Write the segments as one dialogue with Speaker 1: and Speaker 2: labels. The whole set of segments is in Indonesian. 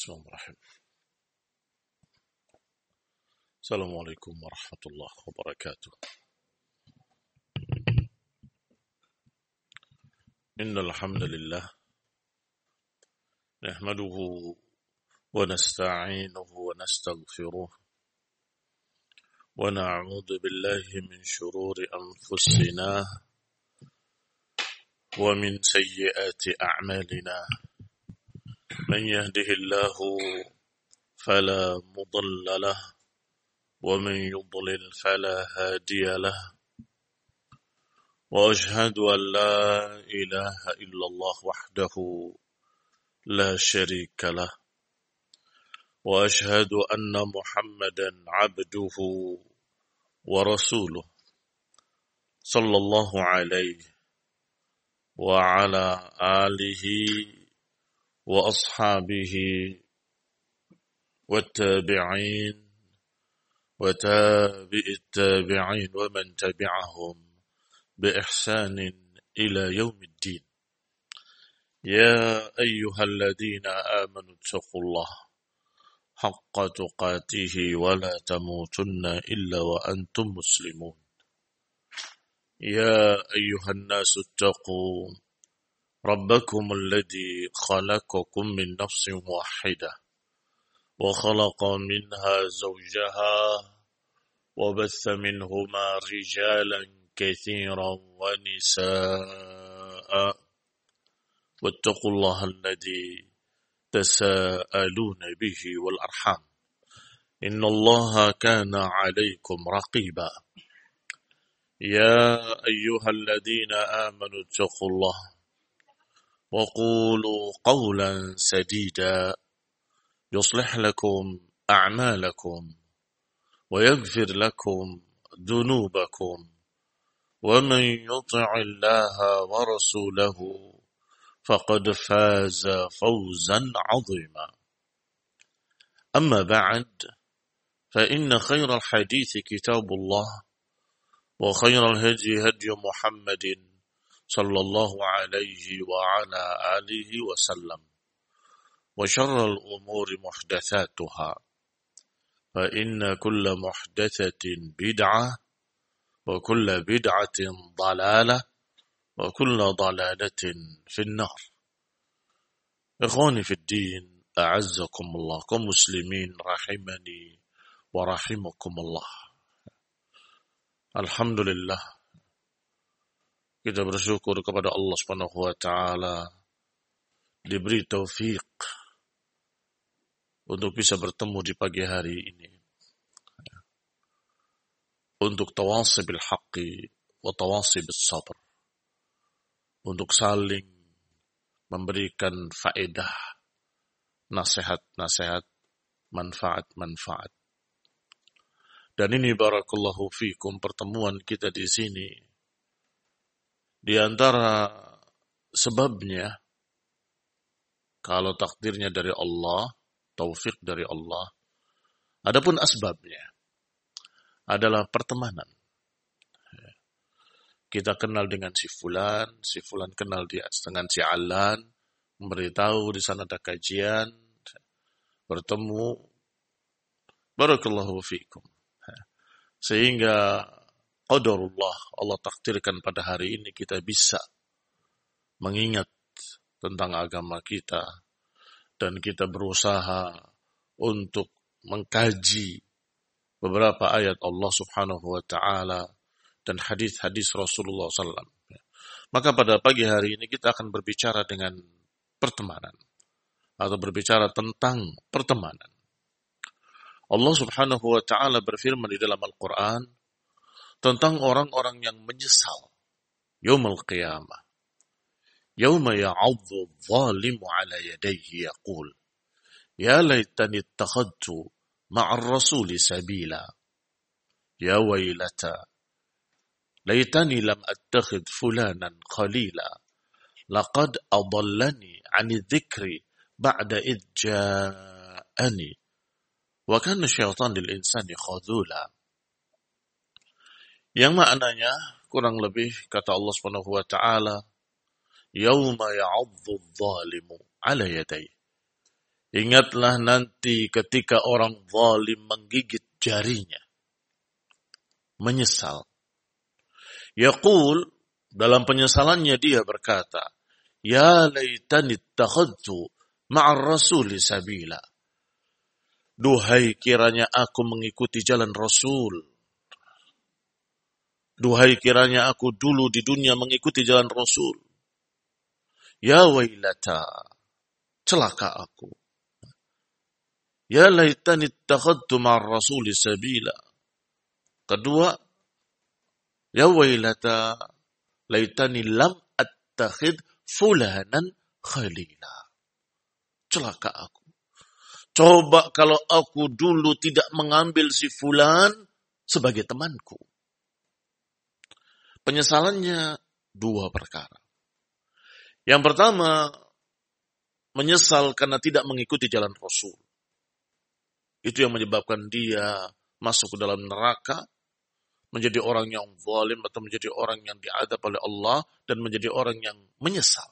Speaker 1: Bismillahirrahmanirrahim. Assalamualaikum warahmatullahi wabarakatuh. Innal hamdalillah nahmaduhu wa nasta'inuhu wa nastaghfiruh wa na'udzu billahi min shururi anfusina wa min sayyiati a'malina. Man yahdihillahu fala mudilla lahu ومن يضلل فلا هادي له وأشهد أن لا إله إلا الله وحده لا شريك له وأشهد أن محمدا عبده ورسوله صلى الله عليه وعلى آله وأصحابه والتابعين وتابع التابعين ومن تبعهم بإحسان إلى يوم الدين. يا أيها الذين آمنوا اتقوا الله حق تقاته ولا تموتن إلا وأنتم مسلمون. يا أيها الناس اتقوا ربكم الذي خلقكم من نفس واحدة وخلق منها زوجها وبث منهما رجالا كثيرا ونساء واتقوا الله الذي تساءلون به والأرحام إن الله كان عليكم رقيبا. يا أيها الذين آمنوا اتقوا الله وقولوا قولا سديدا يصلح لكم أعمالكم ويغفر لكم ذنوبكم ومن يطع الله ورسوله فقد فاز فوزا عظيما. أما بعد فإن خير الحديث كتاب الله وخير الهدي هدي محمد صلى الله عليه وعلى آله وسلم وشر الأمور محدثاتها فإن كل محدثة بدعة وكل بدعة ضلالة وكل ضلالة في النار. إخواني في الدين أعزكم الله كمسلمين رحمني ورحمكم الله. Alhamdulillah, kita bersyukur kepada Allah Subhanahu wa taala diberi taufik untuk bisa bertemu di pagi hari ini untuk tawasi bil haqqi wa tawasi bis sabr, untuk saling memberikan faedah, nasihat-nasihat, manfaat-manfaat. Dan ini barakallahu fikum pertemuan kita di sini di antara sebabnya, kalau takdirnya dari Allah, taufik dari Allah, adapun asbabnya adalah pertemanan. Kita kenal dengan si fulan kenal dengan si alan, memberitahu di sana ada kajian, bertemu, barakallahu fikum. Sehingga qadarullah, Allah takdirkan pada hari ini kita bisa mengingat tentang agama kita, dan kita berusaha untuk mengkaji beberapa ayat Allah Subhanahu wa taala dan hadis-hadis Rasulullah SAW. Maka pada pagi hari ini kita akan berbicara dengan pertemanan, atau berbicara tentang pertemanan. Allah Subhanahu wa taala berfirman di dalam Al-Qur'an tentang orang-orang yang menyesal yaumul qiyamah. Yauma ya'adzu adh-dhalimu 'ala yadayhi yaqul ya laitani ittakhadtu ma'ar rasuli sabila ya waylata laitani lam attakhidh fulanan khalila laqad adallani 'ani dhikri ba'da idh ja'ani wa kana syaitan lil insani khadhula. Yang maknanya kurang lebih kata Allah Subhanahu wa taala, yauma ya'adzu adh-dhalimu 'ala yadayhi, Ingatlah nanti ketika orang zalim menggigit jarinya. Menyesal. Yaqul, dalam penyesalannya dia berkata, Ya laitani ittakhadtu ma'ar rasuli sabila. Duhai kiranya aku mengikuti jalan Rasul. Duhai kiranya aku dulu di dunia mengikuti jalan Rasul. Ya wailata, celaka aku. Ya laitani ittakhadtu ma'ar rasuli sabila. Kedua, ya wailata, laitani lam attakhid fulanan khalila. Celaka aku. Coba kalau aku dulu tidak mengambil si fulan sebagai temanku. Penyesalannya dua perkara. Yang pertama, menyesal karena tidak mengikuti jalan Rasul. Itu yang menyebabkan dia masuk ke dalam neraka, menjadi orang yang zalim atau menjadi orang yang diadab oleh Allah dan menjadi orang yang menyesal.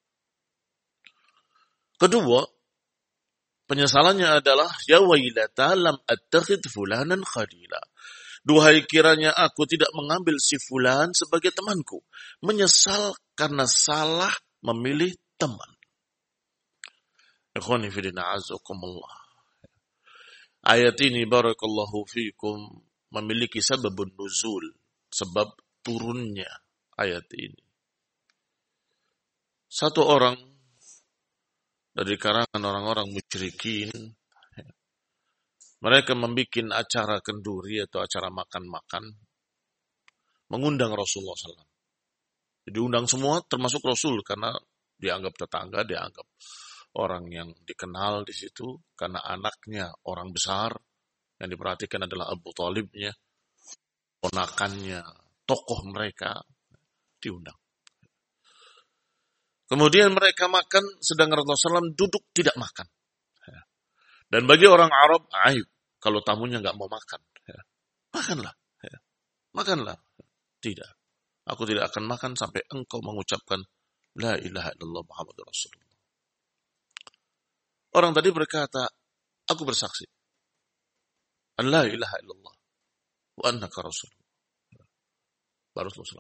Speaker 1: Kedua, penyesalannya adalah ya wailata lam attakhid fulanan khalila. Duhai kiranya aku tidak mengambil si fulan sebagai temanku. Menyesal karena salah memilih teman. Ikhwani fillah azakumullah. Ayat ini barakallahu fikum memiliki sebabun nuzul, sebab turunnya ayat ini. Satu orang dari kalangan orang-orang musyrikin, mereka membuat acara kenduri atau acara makan-makan, mengundang Rasulullah SAW. Diundang semua termasuk Rasul karena dianggap tetangga, dianggap orang yang dikenal di situ karena anaknya orang besar yang diperhatikan adalah Abu Thalibnya, ponakannya, tokoh mereka diundang. Kemudian mereka makan, sedang Rasulullah SAW duduk tidak makan. Dan bagi orang Arab, aib kalau tamunya nggak mau makan. Makanlah. Makanlah. Tidak. Aku tidak akan makan sampai engkau mengucapkan La ilaha illallah Muhammadur Rasulullah. Orang tadi berkata, aku bersaksi. An la ilaha illallah. Wa annaka Rasulullah. Baru Rasulullah.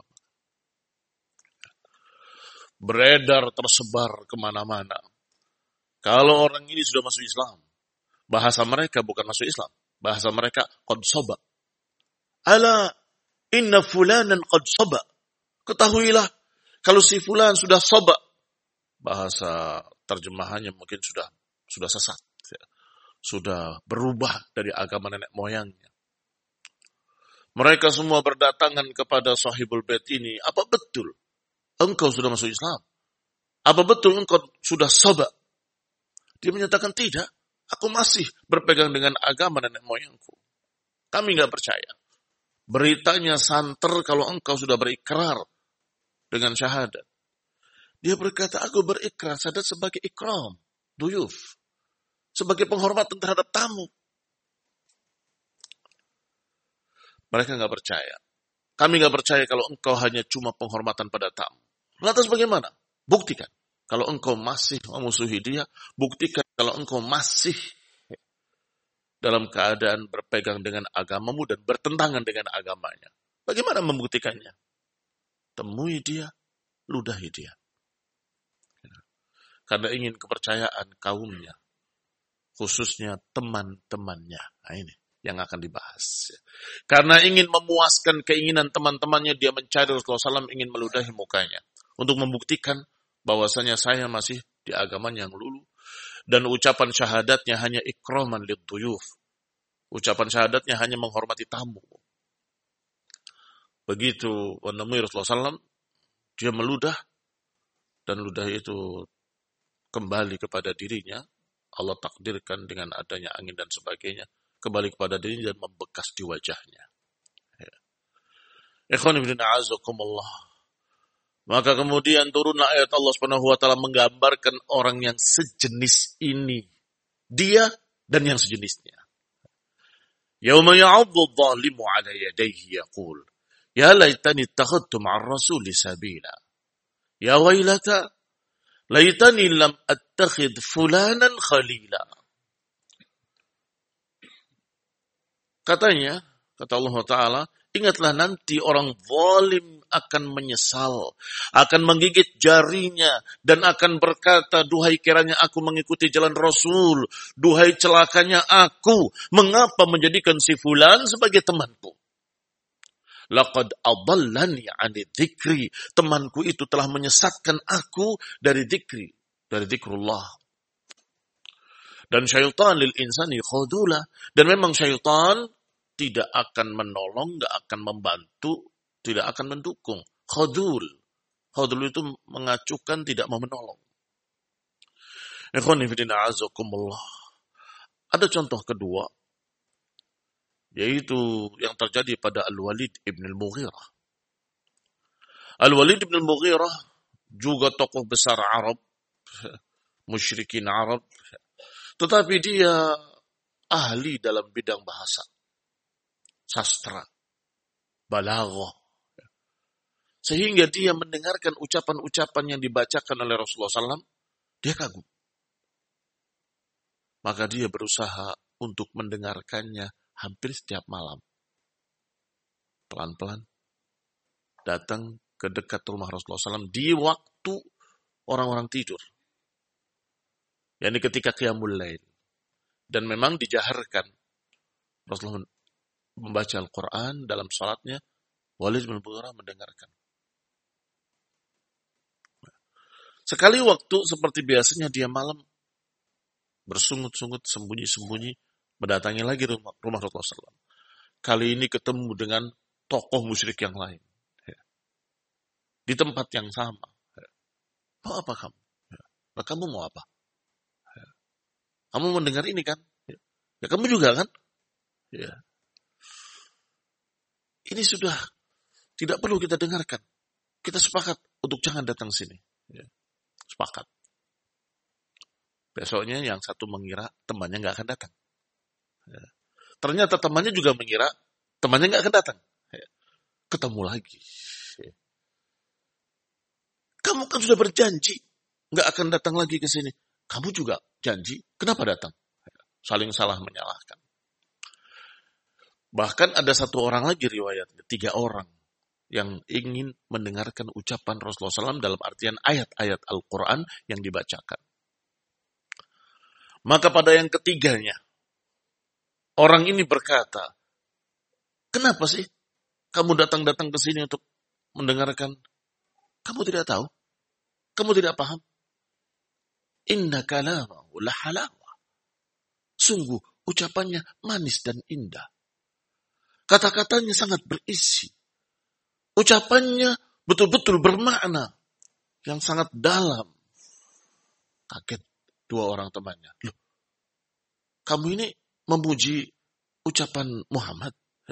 Speaker 1: Beredar, tersebar kemana-mana. Kalau orang ini sudah masuk Islam, bahasa mereka bukan masuk Islam. Bahasa mereka qad saba. Ala inna fulanan qad saba. Ketahuilah, kalau si fulan sudah saba. Bahasa terjemahannya mungkin sudah sesat. Sudah berubah dari agama nenek moyangnya. Mereka semua berdatangan kepada sahibul bait ini. Apa betul engkau sudah masuk Islam? Apa betul engkau sudah saba? Dia menyatakan tidak. Aku masih berpegang dengan agama nenek moyangku. Kami nggak percaya. Beritanya santer kalau engkau sudah berikrar dengan syahadat. Dia berkata, aku berikrar syahadat sebagai ikram, duyuf. Sebagai penghormatan terhadap tamu. Mereka nggak percaya. Kami nggak percaya kalau engkau hanya cuma penghormatan pada tamu. Lantas bagaimana? Buktikan. Kalau engkau masih memusuhi dia, buktikan kalau engkau masih dalam keadaan berpegang dengan agamamu dan bertentangan dengan agamanya. Bagaimana membuktikannya? Temui dia, ludahi dia. Karena ingin kepercayaan kaumnya. Khususnya teman-temannya. Nah, ini yang akan dibahas. Karena ingin memuaskan keinginan teman-temannya, dia mencari Rasulullah SAW, ingin meludahi mukanya. Untuk membuktikan bahwasanya saya masih di agamanya yang lulu. Dan ucapan syahadatnya hanya ikraman liduyuf. Ucapan syahadatnya hanya menghormati tamu. Begitu menemui Rasulullah SAW, dia meludah. Dan ludah itu kembali kepada dirinya. Allah takdirkan dengan adanya angin dan sebagainya. Kembali kepada dirinya dan membekas di wajahnya. Ikhwan ibn a'azakumullah. Maka kemudian turunlah ayat Allah SWT menggambarkan orang yang sejenis ini. Dia dan yang sejenisnya. Yawma ya'addu adh-dhalimu 'ala yadayhi yaqul ya laitani ittakhadtu ma'ar rasuli sabila. Ya wailata Laitani lam attakhid fulanan khalila. Katanya, kata Allah Ta'ala, ingatlah nanti orang zalim akan menyesal, akan menggigit jarinya, dan akan berkata, duhai kiranya aku mengikuti jalan Rasul, duhai celakanya aku, mengapa menjadikan si fulan sebagai temanku? Laqad adallani 'ani dzikri, temanku itu telah menyesatkan aku dari dzikri, dari dzikrullah. Dan syaitan lil insani khadula, dan memang syaitan tidak akan menolong, tidak akan membantu, tidak akan mendukung. Khadul. Khadul itu mengacukan, tidak mau menolong. Ikhwani fillah azakumullah. Ada contoh kedua, yaitu yang terjadi pada Al-Walid ibn al-Mughirah. Al-Walid ibn al-Mughirah juga tokoh besar Arab, musyrikin Arab, tetapi dia ahli dalam bidang bahasa, sastra, balaghah. Sehingga dia mendengarkan ucapan-ucapan yang dibacakan oleh Rasulullah SAW, dia kagum. Maka dia berusaha untuk mendengarkannya hampir setiap malam. Pelan-pelan datang ke dekat rumah Rasulullah SAW di waktu orang-orang tidur. Yani ketika qiyamul lail. Dan memang dijaharkan. Rasulullah membaca Al-Quran dalam salatnya. Walid bin Mughirah mendengarkan. Sekali waktu seperti biasanya dia malam bersungut-sungut, sembunyi-sembunyi, mendatangi lagi rumah Rasulullah SAW. Kali ini ketemu dengan tokoh musyrik yang lain. Di tempat yang sama. Mau apa kamu? Nah, kamu mau apa? Kamu mendengar ini kan? Ya, kamu juga kan? Ya. Ini sudah tidak perlu kita dengarkan. Kita sepakat untuk jangan datang sini. Ya. Sepakat. Besoknya yang satu mengira temannya nggak akan datang. Ya. Ternyata temannya juga mengira temannya nggak akan datang. Ya. Ketemu lagi. Ya. Kamu kan sudah berjanji nggak akan datang lagi ke sini. Kamu juga janji, kenapa datang? Ya. Saling salah menyalahkan. Bahkan ada satu orang lagi riwayatnya, 3 orang yang ingin mendengarkan ucapan Rasulullah SAW dalam artian ayat-ayat Al-Quran yang dibacakan. Maka pada yang ketiganya, orang ini berkata, kenapa sih kamu datang-datang ke sini untuk mendengarkan? Kamu tidak tahu? Kamu tidak paham? Inna kalamahu la halawa. Sungguh ucapannya manis dan indah. Kata-katanya sangat berisi. Ucapannya betul-betul bermakna yang sangat dalam. Kaget 2 orang temannya. Loh, kamu ini memuji ucapan Muhammad?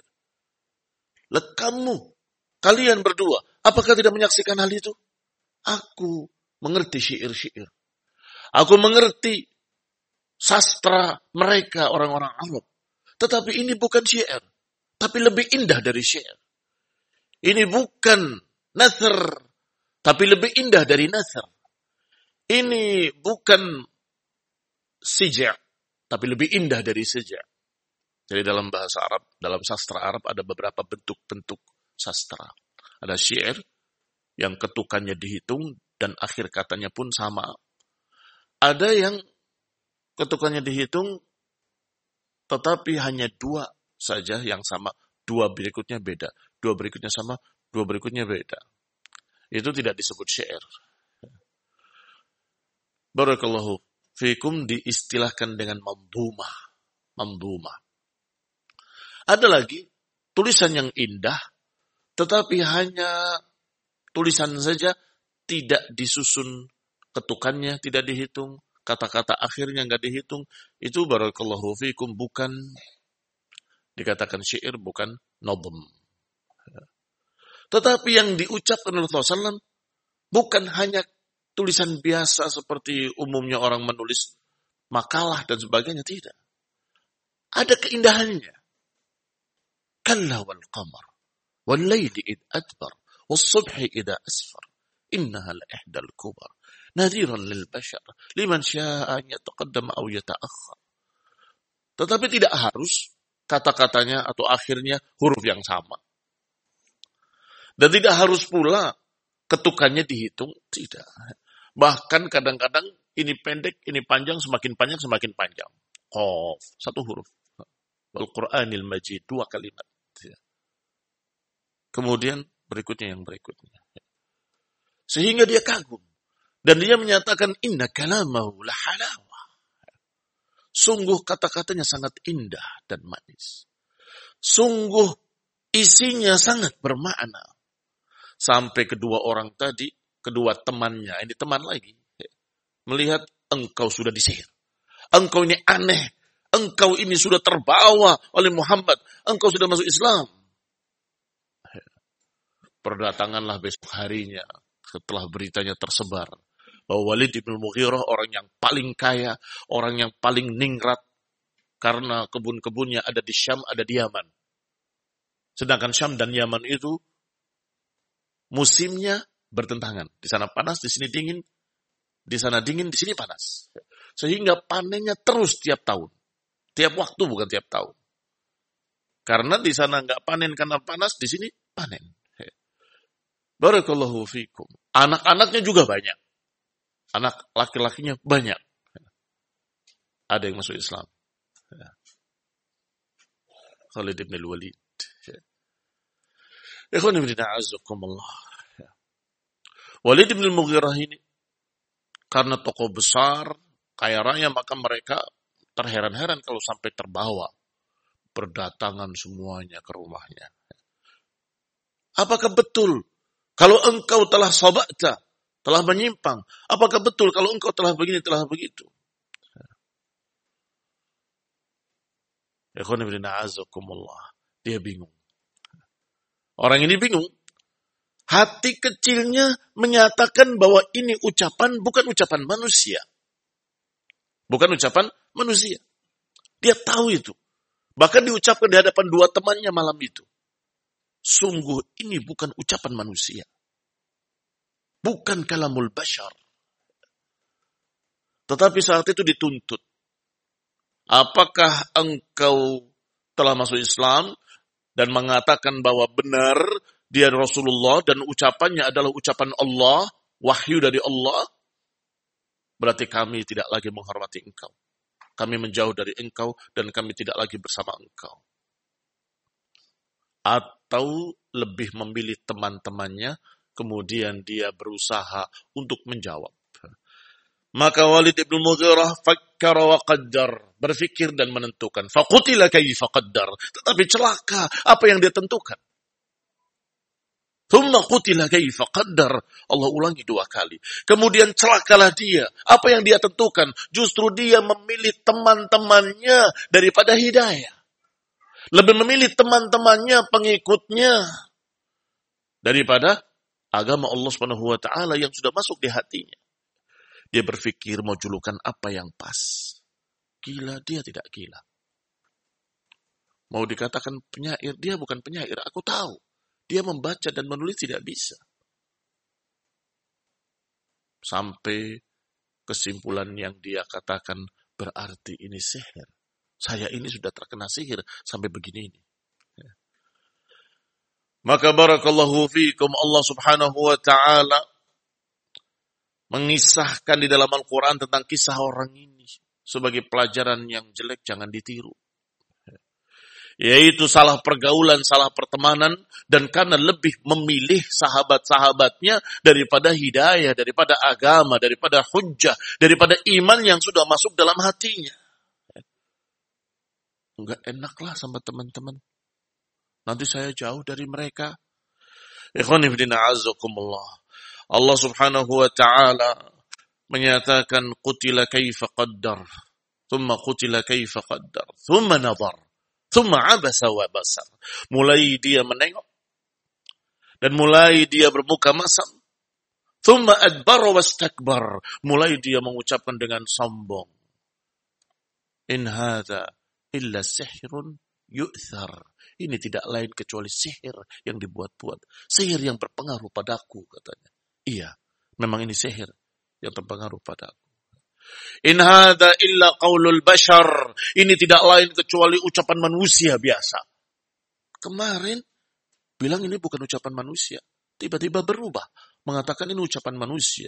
Speaker 1: Kalian berdua, apakah tidak menyaksikan hal itu? Aku mengerti syair-syair. Aku mengerti sastra mereka orang-orang Arab. Tetapi ini bukan syair. Tapi lebih indah dari syair. Ini bukan nasr. Tapi lebih indah dari nasr. Ini bukan sija. Tapi lebih indah dari sija. Jadi dalam bahasa Arab, dalam sastra Arab ada beberapa bentuk-bentuk sastra. Ada syair yang ketukannya dihitung dan akhir katanya pun sama. Ada yang ketukannya dihitung tetapi hanya 2 saja yang sama. 2 berikutnya beda. 2 berikutnya sama, 2 berikutnya beda. Itu tidak disebut syair. Barakallahu fikum diistilahkan dengan mandhumah. Mandhumah. Ada lagi tulisan yang indah tetapi hanya tulisan saja, tidak disusun ketukannya, tidak dihitung, kata-kata akhirnya enggak dihitung. Itu barakallahu fikum bukan dikatakan syair, bukan nadhm. Tetapi yang diucapkan oleh Rasulullah SAW bukan hanya tulisan biasa seperti umumnya orang menulis makalah dan sebagainya, tidak. Ada keindahannya. Kalla wal qamar wal laili id adbar was subhi idza asfar innaha la ihdal kubar. nadhiran lil bashar liman syaa'a an yataqaddama aw yata'akhkhar. Tetapi tidak harus kata-katanya atau akhirnya huruf yang sama. Dan tidak harus pula ketukannya dihitung, tidak. Bahkan kadang-kadang ini pendek, ini panjang, semakin panjang. Qaf, satu huruf. Al-Quranil Majid, 2 kalimat. Kemudian berikutnya yang berikutnya. Sehingga dia kagum. Dan dia menyatakan, inna kalamahu la halawah. Sungguh kata-katanya sangat indah dan manis. Sungguh isinya sangat bermakna. Sampai kedua orang tadi, kedua temannya, ini teman lagi, melihat engkau sudah disihir. Engkau ini aneh. Engkau ini sudah terbawa oleh Muhammad. Engkau sudah masuk Islam. Berdatanganlah besok harinya setelah beritanya tersebar bahwa Walid bin Mughirah orang yang paling kaya, orang yang paling ningrat karena kebun-kebunnya ada di Syam, ada di Yaman. Sedangkan Syam dan Yaman itu musimnya bertentangan. Di sana panas, di sini dingin. Di sana dingin, di sini panas. Sehingga panennya terus tiap tahun. Tiap waktu, bukan tiap tahun. Karena di sana nggak panen karena panas, di sini panen. Barakallahu fikum. Anak-anaknya juga banyak. Anak laki-lakinya banyak. Ada yang masuk Islam. Khalid bin Walid. Ikhwan ibn a'azzakumullah. Walid bin Mughirah ini karena tokoh besar, kaya raya, maka mereka terheran-heran kalau sampai terbawa. Berdatangan semuanya ke rumahnya. Apakah betul kalau engkau telah sabata, telah menyimpang? Apakah betul kalau engkau telah begini, telah begitu? Ikhwan ibn a'azzakumullah. Dia bingung. Orang ini bingung. Hati kecilnya menyatakan bahwa ini ucapan bukan ucapan manusia. Bukan ucapan manusia. Dia tahu itu. Bahkan diucapkan di hadapan dua temannya malam itu. Sungguh ini bukan ucapan manusia. Bukan kalamul bashar. Tetapi saat itu dituntut. Apakah engkau telah masuk Islam dan mengatakan bahwa benar dia Rasulullah dan ucapannya adalah ucapan Allah, wahyu dari Allah? Berarti kami tidak lagi menghormati engkau. Kami menjauh dari engkau dan kami tidak lagi bersama engkau. Atau lebih memilih teman-temannya, kemudian dia berusaha untuk menjawab. Maka Walid bin Mughirah fakkara wa qaddar, berfikir dan menentukan. Faqutila kaifa qaddar, tetapi celaka apa yang dia tentukan. Thumma qutila kaifa qaddar, Allah ulangi 2 kali. Kemudian celakalah dia, apa yang dia tentukan? Justru dia memilih teman-temannya daripada hidayah. Lebih memilih teman-temannya, pengikutnya daripada agama Allah Subhanahu wa taala yang sudah masuk di hatinya. Dia berpikir mau julukan apa yang pas. Gila, dia tidak gila. Mau dikatakan penyair, dia bukan penyair. Aku tahu. Dia membaca dan menulis tidak bisa. Sampai kesimpulan yang dia katakan berarti ini sihir. Saya ini sudah terkena sihir sampai begini ini. Maka barakallahu fiikum, Allah Subhanahu wa ta'ala mengisahkan di dalam Al-Quran tentang kisah orang ini sebagai pelajaran yang jelek, jangan ditiru. Yaitu salah pergaulan, salah pertemanan, dan karena lebih memilih sahabat-sahabatnya daripada hidayah, daripada agama, daripada hujjah, daripada iman yang sudah masuk dalam hatinya. Enggak enaklah sama teman-teman. Nanti saya jauh dari mereka. Ikhwani fillah a'azzakumullah. Allah Subhanahu wa ta'ala menyatakan qutila kaifa qaddar, thumma qutila kaifa qaddar, thumma nadhar, thumma abasa wa basar. Mulai dia menengok dan mulai dia bermuka masam, thumma adbara wastakbar, mulai dia mengucapkan dengan sombong. In hadza illa sihrun yu'thar. Ini tidak lain kecuali sihir yang dibuat-buat. Sihir yang berpengaruh padaku, katanya. Iya, memang ini sihir yang terpengaruh padaku. In hadza illa qaulul bashar. Ini tidak lain kecuali ucapan manusia biasa. Kemarin bilang ini bukan ucapan manusia. Tiba-tiba berubah. Mengatakan ini ucapan manusia.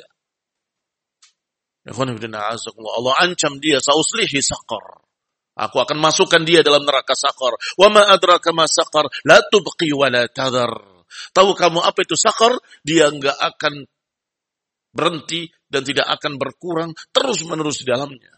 Speaker 1: Allah ancam dia. Sauslihi saqar. Aku akan masukkan dia dalam neraka saqar. Wa ma adraka ma saqar. La tubqi wa la tadhar. Tahu kamu apa itu saqar? Dia enggak akan berhenti dan tidak akan berkurang terus-menerus di dalamnya.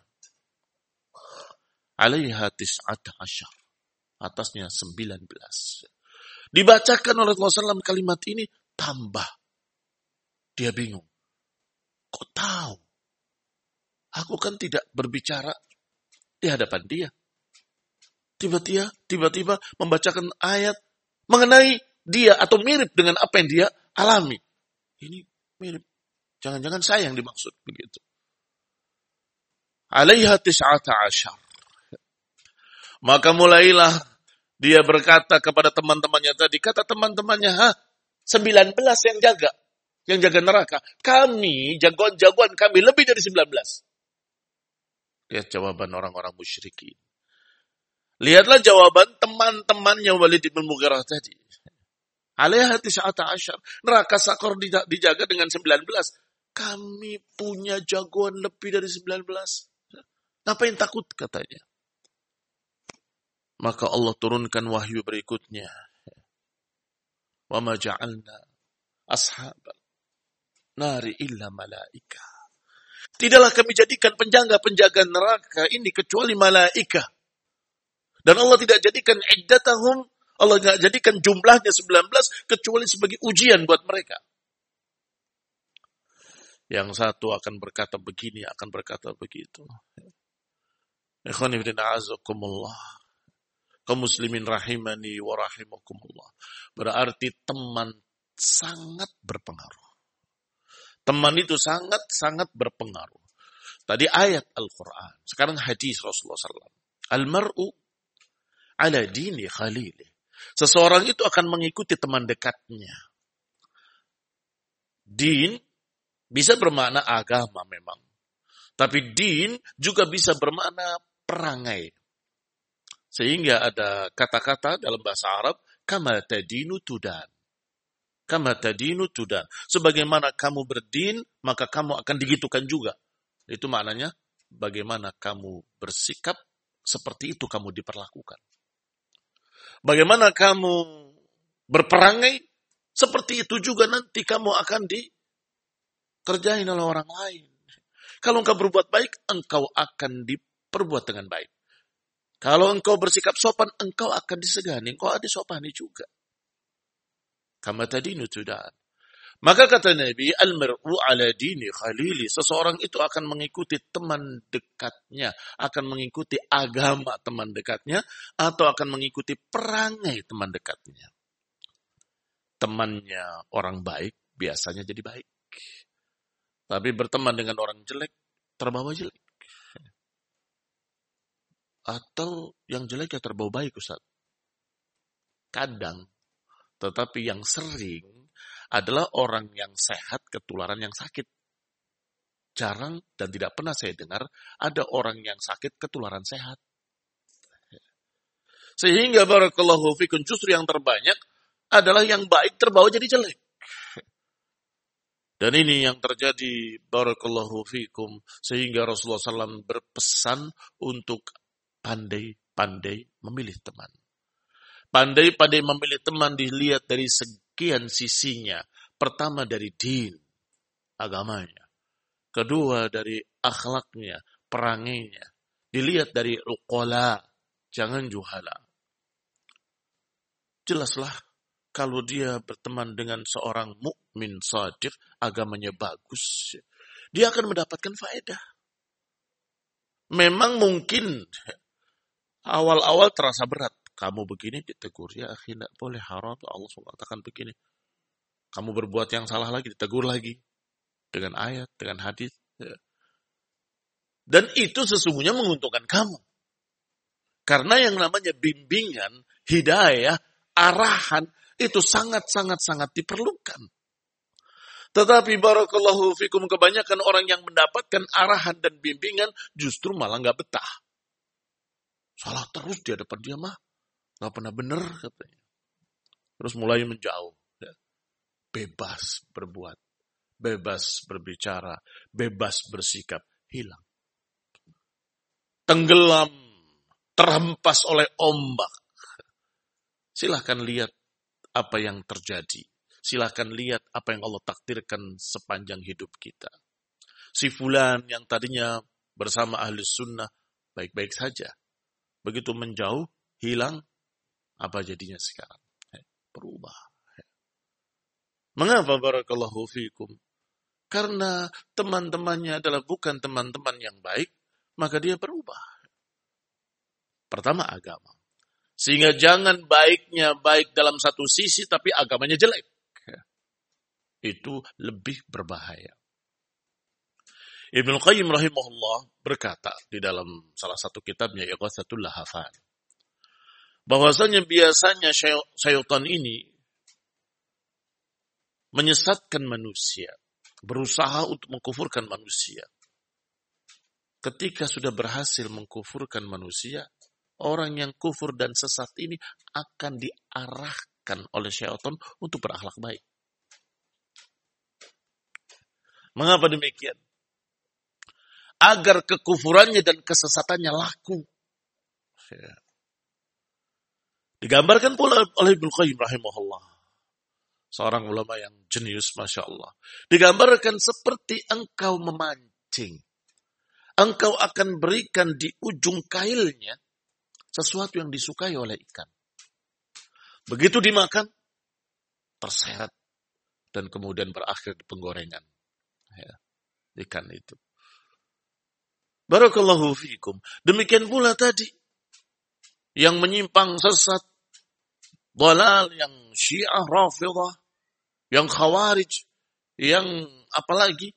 Speaker 1: 'Alaiha 19. Atasnya 19. Dibacakan oleh Rasulullah SAW kalimat ini, tambah. Dia bingung. Kok tahu? Aku kan tidak berbicara di hadapan dia. Tiba-tiba membacakan ayat mengenai dia atau mirip dengan apa yang dia alami. Ini mirip. Jangan-jangan saya yang dimaksud begitu. 'Alaiha 19. Maka mulailah dia berkata kepada teman-temannya tadi, kata teman-temannya, 19 yang jaga neraka. Kami, jagoan-jagoan kami lebih dari 19. Lihat jawaban orang-orang musyrikin. Lihatlah jawaban teman-temannya Walid bin Mughirah tadi. 'Alaiha 19. Neraka sakor dijaga dengan 19. Kami punya jagoan lebih dari 19. Ngapain takut katanya? Maka Allah turunkan wahyu berikutnya. Wa ma ja'alna ashabal nari illa malaika. Tidaklah kami jadikan penjaga-penjaga neraka ini kecuali malaika. Dan Allah tidak jadikan iddatahum, Allah tidak jadikan jumlahnya 19 kecuali sebagai ujian buat mereka. Yang satu akan berkata begini, akan berkata begitu. Ikhwani fillah azakumullah. Kaum muslimin rahimani wa rahimakumullah. Berarti teman sangat berpengaruh. Teman itu sangat berpengaruh. Tadi ayat Al-Quran. Sekarang hadis Rasulullah SAW. Al-mar'u ala dini khalili. Seseorang itu akan mengikuti teman dekatnya. Din bisa bermakna agama memang. Tapi din juga bisa bermakna perangai. Sehingga ada kata-kata dalam bahasa Arab, kama tadinu tudan. Kama tadinu tudan. Sebagaimana kamu berdin, maka kamu akan digitukan juga. Itu maknanya, bagaimana kamu bersikap, seperti itu kamu diperlakukan. Bagaimana kamu berperangai, seperti itu juga nanti kamu akan dikerjain oleh orang lain. Kalau engkau berbuat baik, engkau akan diperbuat dengan baik. Kalau engkau bersikap sopan, engkau akan disegani. Engkau ada sopani juga. Kama tadinu tudan. Maka kata Nabi, al-mar'u ala dini khalili. Seseorang itu akan mengikuti teman dekatnya. Akan mengikuti agama teman dekatnya. Atau akan mengikuti perangai teman dekatnya. Temannya orang baik, biasanya jadi baik. Tapi berteman dengan orang jelek, terbawa jelek. Atau yang jelek ya terbawa baik, Ustaz. Kadang. Tetapi yang sering adalah orang yang sehat ketularan yang sakit. Jarang dan tidak pernah saya dengar ada orang yang sakit ketularan sehat. Sehingga barakallahu fikum justru yang terbanyak adalah yang baik terbawa jadi jelek. Dan ini yang terjadi barakallahu fikum. Sehingga Rasulullah SAW berpesan untuk pandai-pandai memilih teman. Pandai-pandai memilih teman dilihat dari sekian sisinya. Pertama dari din, agamanya. Kedua dari akhlaknya, perangainya. Dilihat dari uqala, jangan juhala. Jelaslah kalau dia berteman dengan seorang mukmin shadiq, agamanya bagus, dia akan mendapatkan faedah. Memang mungkin awal-awal terasa berat. Kamu begini ditegur. Ya akhi, tidak boleh, haram. Allah SWT katakan begini. Kamu berbuat yang salah lagi, ditegur lagi. Dengan ayat, dengan hadis. Dan itu sesungguhnya menguntungkan kamu. Karena yang namanya bimbingan, hidayah, arahan, itu sangat diperlukan. Tetapi barakallahu fikum, kebanyakan orang yang mendapatkan arahan dan bimbingan justru malah nggak betah. Salah terus di hadapan dia mah, nggak pernah benar katanya. Terus mulai menjauh, ya. Bebas berbuat, bebas berbicara, bebas bersikap, hilang. Tenggelam, terhempas oleh ombak. Silahkan lihat apa yang terjadi. Silahkan lihat apa yang Allah takdirkan sepanjang hidup kita. Si fulan yang tadinya bersama ahli sunnah baik-baik saja. Begitu menjauh, hilang, apa jadinya sekarang? Berubah. Mengapa barakallahu fikum? Karena teman-temannya adalah bukan teman-teman yang baik, maka dia berubah. Pertama, agama. Sehingga jangan baiknya baik dalam satu sisi, tapi agamanya jelek. Itu lebih berbahaya. Ibnu Qayyim rahimahullah berkata di dalam salah satu kitabnya, Ighatsatul Lahafan, bahwasanya biasanya syaitan ini menyesatkan manusia, berusaha untuk mengkufurkan manusia. Ketika sudah berhasil mengkufurkan manusia, orang yang kufur dan sesat ini akan diarahkan oleh syaitan untuk berakhlak baik. Mengapa demikian? Agar kekufurannya dan kesesatannya laku. Digambarkan pula oleh Ibnu Qayyim rahimahullah, seorang ulama yang jenius, Masya Allah. Digambarkan seperti engkau memancing. Engkau akan berikan di ujung kailnya sesuatu yang disukai oleh ikan. Begitu dimakan, terseret dan kemudian berakhir di penggorengan. Ya, ikan itu. Barakallahu fiikum. Demikian pula tadi yang menyimpang sesat, dalal, yang Syiah Rafidhah, yang Khawarij, yang apalagi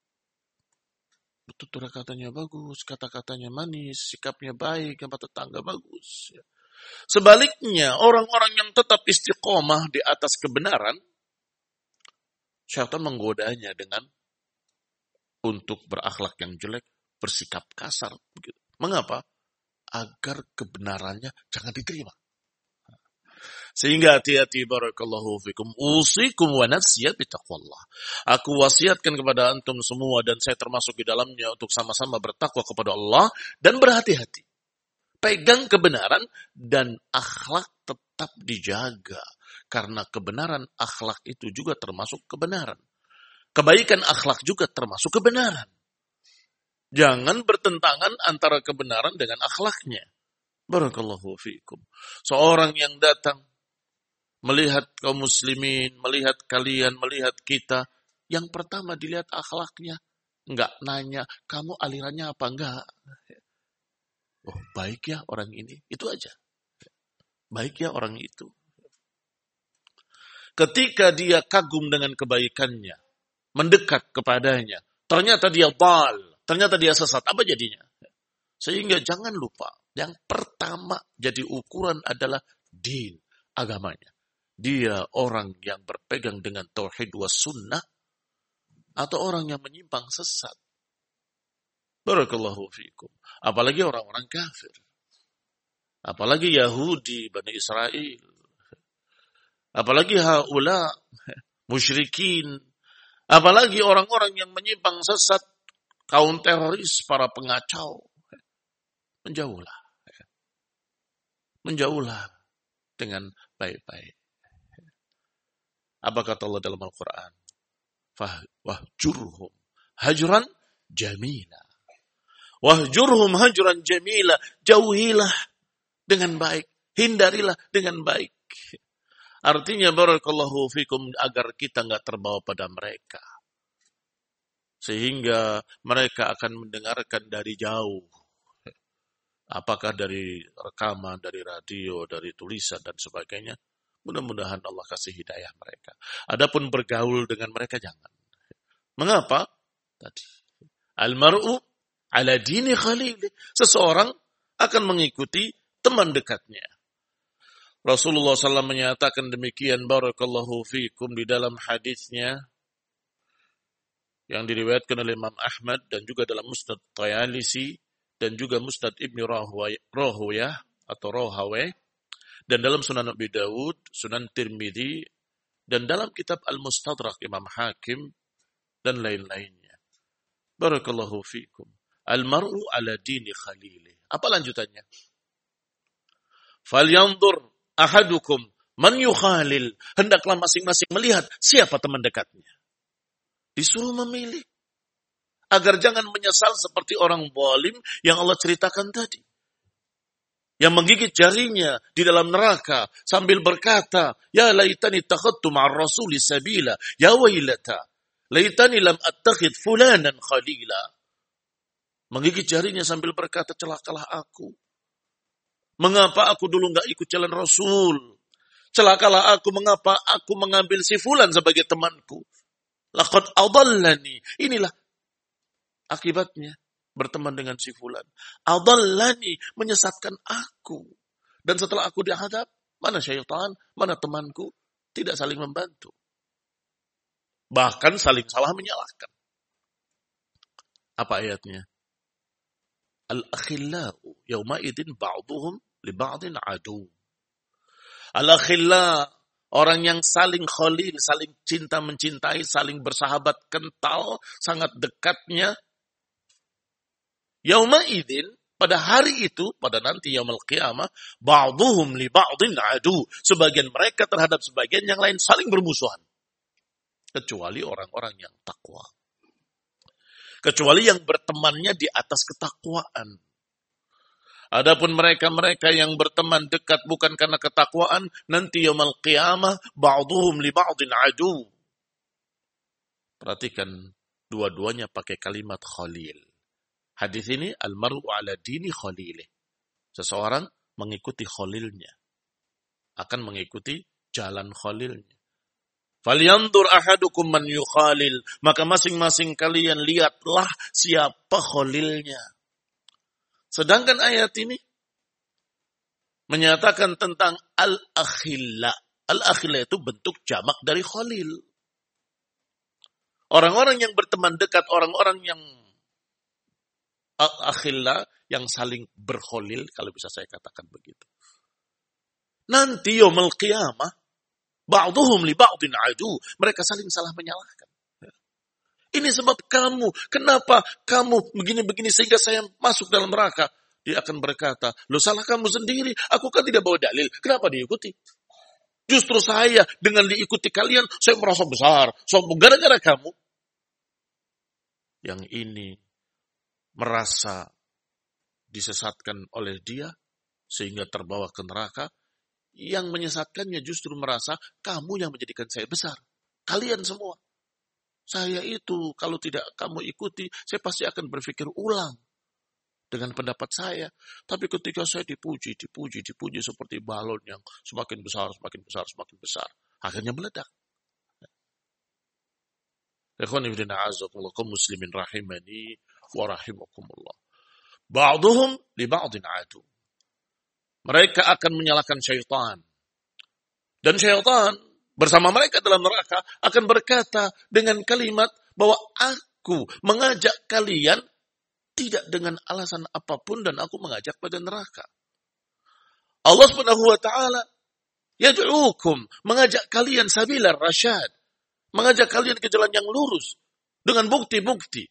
Speaker 1: tutur katanya bagus, kata-katanya manis, sikapnya baik, sama tetangga bagus. Sebaliknya, orang-orang yang tetap istiqomah di atas kebenaran, syaitan menggodanya dengan untuk berakhlak yang jelek, bersikap kasar. Mengapa? Agar kebenarannya jangan diterima. Sehingga hati-hati barakallahu fikum. Usikum wa nafsiya bitaqwallah. Aku wasiatkan kepada antum semua dan saya termasuk di dalamnya untuk sama-sama bertakwa kepada Allah dan berhati-hati. Pegang kebenaran dan akhlak tetap dijaga. Karena kebenaran akhlak itu juga termasuk kebenaran. Kebaikan akhlak juga termasuk kebenaran. Jangan bertentangan antara kebenaran dengan akhlaknya. Barakallahu fiikum. Seorang yang datang melihat kaum muslimin, melihat kalian, melihat kita, yang pertama dilihat akhlaknya. Enggak nanya, kamu alirannya apa enggak? Oh, baik ya orang ini. Itu aja. Baik ya orang itu. Ketika dia kagum dengan kebaikannya, mendekat kepadanya, ternyata dia dal. Ternyata dia sesat. Apa jadinya? Sehingga jangan lupa. Yang pertama jadi ukuran adalah din. Agamanya. Dia orang yang berpegang dengan tauhid was sunnah. Atau orang yang menyimpang sesat. Barakallahu fiikum. Apalagi orang-orang kafir. Apalagi Yahudi, Bani Israel. Apalagi haula musyrikin. Apalagi orang-orang yang menyimpang sesat. Kaum teroris, para pengacau. Menjauhlah. Menjauhlah dengan baik-baik. Apa kata Allah dalam Al-Quran? Wahjurhum hajran jamila. Wahjurhum hajran jamila. Jauhilah dengan baik. Hindarilah dengan baik. Artinya barakallahu fikum agar kita enggak terbawa pada mereka. Sehingga mereka akan mendengarkan dari jauh. Apakah dari rekaman, dari radio, dari tulisan dan sebagainya. Mudah-mudahan Allah kasih hidayah mereka. Adapun bergaul dengan mereka jangan. Mengapa? Tadi. Al-mar'u ala dini khalili. Seseorang akan mengikuti teman dekatnya. Rasulullah SAW menyatakan demikian barakallahu fiikum di dalam hadisnya. yang diriwayatkan oleh Imam Ahmad dan juga dalam Musnad Tayalisi dan juga Musnad Ibnu Rahawayh atau Rahawayh dan dalam Sunan Abi Dawud, Sunan Tirmidzi dan dalam kitab Al-Mustadrak Imam Hakim dan lain-lainnya. Barakallahu fikum. Al-mar'u ala dini khalilih. Apa lanjutannya? Falyanzur ahadukum man yukhalil. Hendaklah masing-masing melihat siapa teman dekatnya. Disuruh memilih. Agar jangan menyesal seperti orang zalim yang Allah ceritakan tadi. Yang menggigit jarinya di dalam neraka sambil berkata, "Ya laitani takhadtu ma'ar rasuli sabila, ya wailata, laitani lam attakhid fulanan khalila." Menggigit jarinya sambil berkata, "Celakalah aku. Mengapa aku dulu enggak ikut jalan Rasul? Celakalah aku, mengapa aku mengambil si fulan sebagai temanku? Laqad adallani." Inilah akibatnya berteman dengan si fulan. Adallani, menyesatkan aku. Dan setelah aku dihadap, mana syaitan, mana temanku, tidak saling membantu. Bahkan saling salah menyalahkan. Apa ayatnya? Al-akhillau yawma'idin ba'duhum li ba'din adu. Al-akhillau, orang yang saling khalil, saling cinta mencintai, saling bersahabat kental, sangat dekatnya. Yauma'idin, pada hari itu, pada nanti yaumul qiyamah, ba'duhum li ba'din adu. Sebagian mereka terhadap sebagian yang lain saling bermusuhan. Kecuali orang-orang yang takwa. Kecuali yang bertemannya di atas ketakwaan. Adapun mereka-mereka yang berteman dekat bukan karena ketakwaan, nanti yaumul qiyamah, ba'duhum li ba'din adu. Perhatikan, dua-duanya pakai kalimat khalil. Hadis ini, al-mar'u ala dini khalilih. Seseorang mengikuti khalilnya. Akan mengikuti jalan khalilnya. Falyanzur ahadukum man yukhalil. Maka masing-masing kalian lihatlah siapa khalilnya. Sedangkan ayat ini menyatakan tentang al-akhilla. Al-akhilla itu bentuk jamak dari khalil. Orang-orang yang berteman dekat, orang-orang yang akhilla, yang saling berkholil, kalau bisa saya katakan begitu. Nanti yaumul qiyamah, ba'duhum li ba'din adu. Mereka saling salah menyalahkan. Ini sebab kamu, kenapa kamu begini-begini sehingga saya masuk dalam neraka? Dia akan berkata, "Lo salah kamu sendiri, aku kan tidak bawa dalil, kenapa diikuti? Justru saya dengan diikuti kalian, saya merasa besar, sombong gara-gara kamu." Yang ini merasa disesatkan oleh dia sehingga terbawa ke neraka. Yang menyesatkannya justru merasa kamu yang menjadikan saya besar. Kalian semua. Saya itu kalau tidak kamu ikuti, saya pasti akan berpikir ulang dengan pendapat saya. Tapi ketika saya dipuji seperti balon yang semakin besar, akhirnya meledak. Ikhwan ibn a'azakumullah, kaum muslimin rahimani wa rahimakumullah. Ba'duhum li ba'din adu. Mereka akan menyalahkan syaitan. Dan syaitan bersama mereka dalam neraka akan berkata dengan kalimat bahwa aku mengajak kalian tidak dengan alasan apapun dan aku mengajak pada neraka. Allah Subhanahu wa taala yad'ukum, mengajak kalian sabilar rasyad, mengajak kalian ke jalan yang lurus dengan bukti-bukti.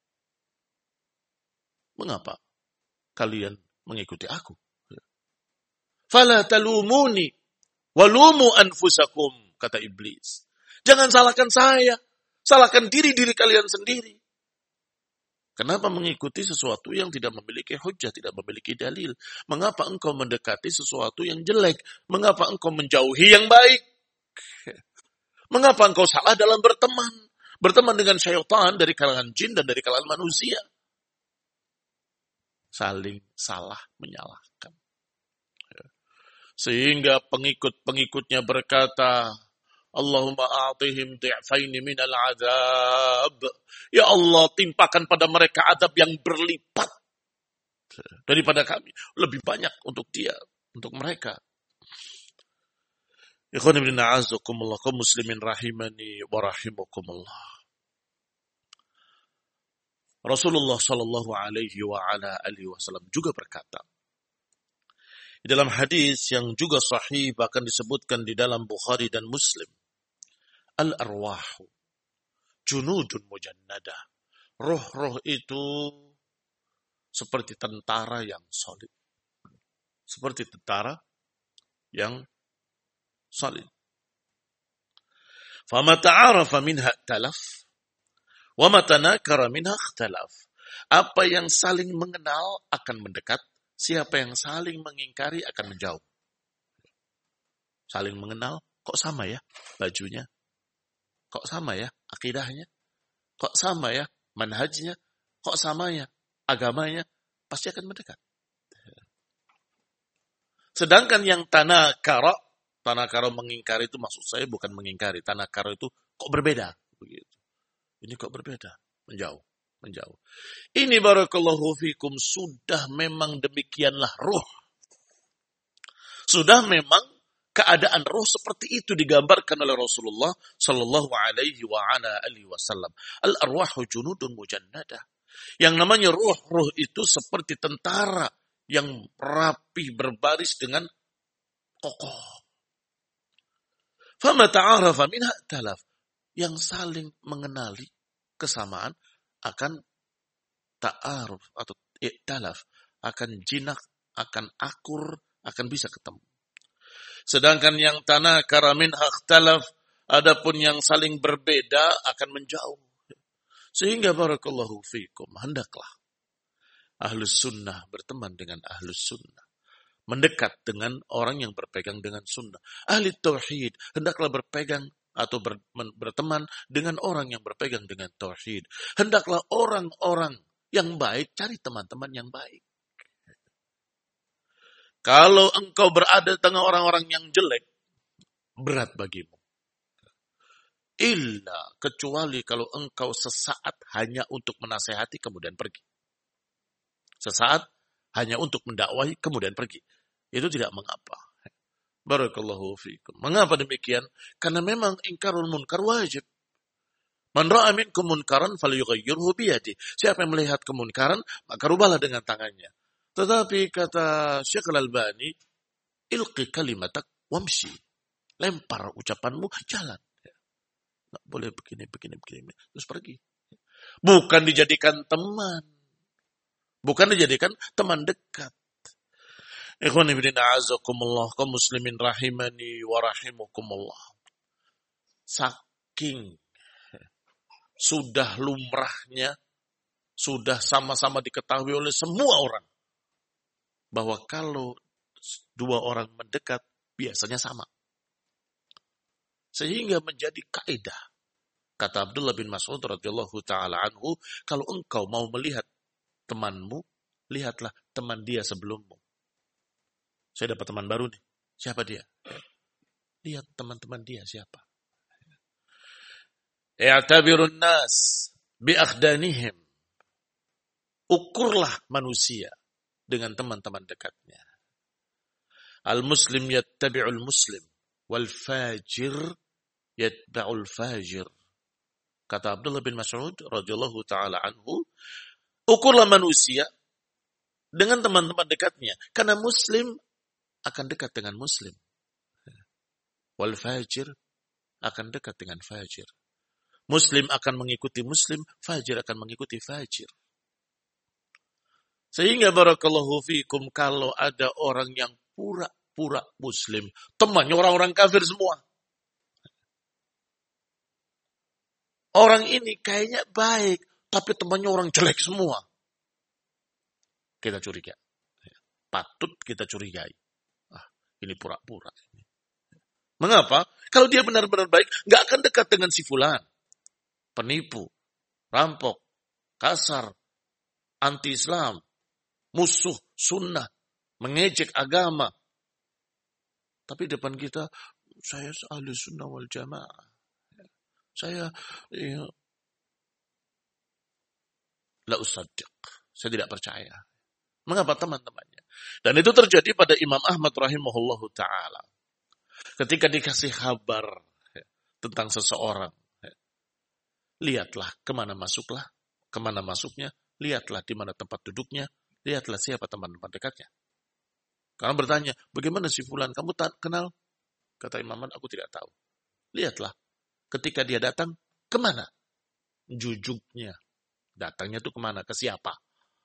Speaker 1: Mengapa kalian mengikuti aku? Fala talumuni walumu anfusakum, kata iblis. Jangan salahkan saya, salahkan diri kalian sendiri. Kenapa mengikuti sesuatu yang tidak memiliki hujjah, tidak memiliki dalil? Mengapa engkau mendekati sesuatu yang jelek? Mengapa engkau menjauhi yang baik? Mengapa engkau salah dalam berteman? Berteman dengan syaitan dari kalangan jin dan dari kalangan manusia. Saling salah menyalahkan. Sehingga pengikut-pengikutnya berkata, Allahumma a'tihim di'faini minal azab. Ya Allah, timpakan pada mereka azab yang berlipat daripada kami. Lebih banyak untuk dia, untuk mereka. Ikhwan ibn a'azakumullah, kaum muslimin rahimani wa rahimakumullah. Rasulullah Shallallahu Alaihi Wasallam juga berkata di dalam hadis yang juga sahih, bahkan disebutkan di dalam Bukhari dan Muslim, al-arwahu junudun mujannadah. Roh-roh itu seperti tentara yang solid. Seperti tentara yang solid. Fama ta'arafa minha talaf, wa ma tanakara minha ikhtalaf. Apa yang saling mengenal akan mendekat, siapa yang saling mengingkari akan menjauh. Saling mengenal, kok sama ya bajunya? Kok sama ya akidahnya? Kok sama ya manhajnya? Kok sama ya agamanya? Pasti akan mendekat. Sedangkan yang tanakara mengingkari itu, maksud saya bukan mengingkari. Tanakara itu kok berbeda. Begitu. Ini kok berbeda. Menjauh. Ini barakallahu fikum, sudah memang demikianlah ruh. Sudah memang keadaan ruh seperti itu digambarkan oleh Rasulullah sallallahu alaihi wasallam. Al-arwahu junudun mujannadah. Yang namanya ruh itu seperti tentara yang rapi berbaris dengan kokoh. Fama ta'arafa minha talaf. Yang saling mengenali kesamaan akan ta'aruf atau i'talaf, akan jinak, akan akur, akan bisa ketemu. Sedangkan yang tanakara minha ikhtalaf, adapun yang saling berbeda akan menjauh. Sehingga barakallahu fikum, hendaklah ahlus sunnah berteman dengan ahlus sunnah. Mendekat dengan orang yang berpegang dengan sunnah. Ahli tauhid hendaklah berpegang atau berteman dengan orang yang berpegang dengan tauhid. Hendaklah orang-orang yang baik cari teman-teman yang baik. Kalau engkau berada di tengah orang-orang yang jelek, berat bagimu. Illa, kecuali kalau engkau sesaat hanya untuk menasehati kemudian pergi. Sesaat hanya untuk mendakwahi kemudian pergi. Itu tidak mengapa. Barakallahu fiikum. Mengapa demikian? Karena memang ingkarul munkar wajib. Man ra'a minkum munkaran falyughayyirhu biyadihi. Siapa yang melihat kemunkaran, maka rubahlah dengan tangannya. Tetapi kata Syekh Al-Albani, ilqi kalimatak wamshi. Lempar ucapanmu, jalan. Nggak boleh begini. Terus pergi. Bukan dijadikan teman. Bukan dijadikan teman dekat. Ikhwan ibn a'azakumullah, kaum muslimin rahimani wa rahimukumullah. Saking sudah lumrahnya, sudah sama-sama diketahui oleh semua orang, bahwa kalau dua orang mendekat, biasanya sama. Sehingga menjadi kaidah. Kata Abdullah bin Mas'ud radhiyallahu ta'ala anhu, kalau engkau mau melihat temanmu, lihatlah teman dia sebelummu. Saya dapat teman baru nih. Siapa dia? Lihat teman-teman dia siapa. I'tabirun nas biakhdanihim. Ukurlah manusia dengan teman-teman dekatnya. Al-muslim yattabi'ul muslim. Wal fajir yatba'ul fajir. Kata Abdullah bin Mas'ud radhiyallahu ta'ala anhu, ukurlah manusia dengan teman-teman dekatnya. Karena muslim akan dekat dengan muslim. Wal fajir akan dekat dengan fajir. Muslim akan mengikuti muslim, fajir akan mengikuti fajir. Sehingga barakallahu fiikum, kalau ada orang yang pura-pura muslim, temannya orang-orang kafir semua. Orang ini kayaknya baik, tapi temannya orang jelek semua. Kita curiga. Patut kita curigai. Ini pura-pura. Mengapa? Kalau dia benar-benar baik, nggak akan dekat dengan si fulan. Penipu, rampok, kasar, anti-Islam, musuh sunnah, mengejek agama. Tapi depan kita, saya ahli sunnah wal jamaah. Saya la usaddiq. Saya tidak percaya. Mengapa teman-temannya? Dan itu terjadi pada Imam Ahmad rahimahullahu ta'ala. Ketika dikasih kabar tentang seseorang, lihatlah kemana masuklah, Kemana masuknya? Lihatlah di mana tempat duduknya. Lihatlah siapa teman-teman dekatnya. Karena bertanya, bagaimana si fulan? Kamu tak kenal? Kata Imam Ahmad, aku tidak tahu. Lihatlah, ketika dia datang, kemana? Jujuknya. Datangnya itu kemana? Ke siapa?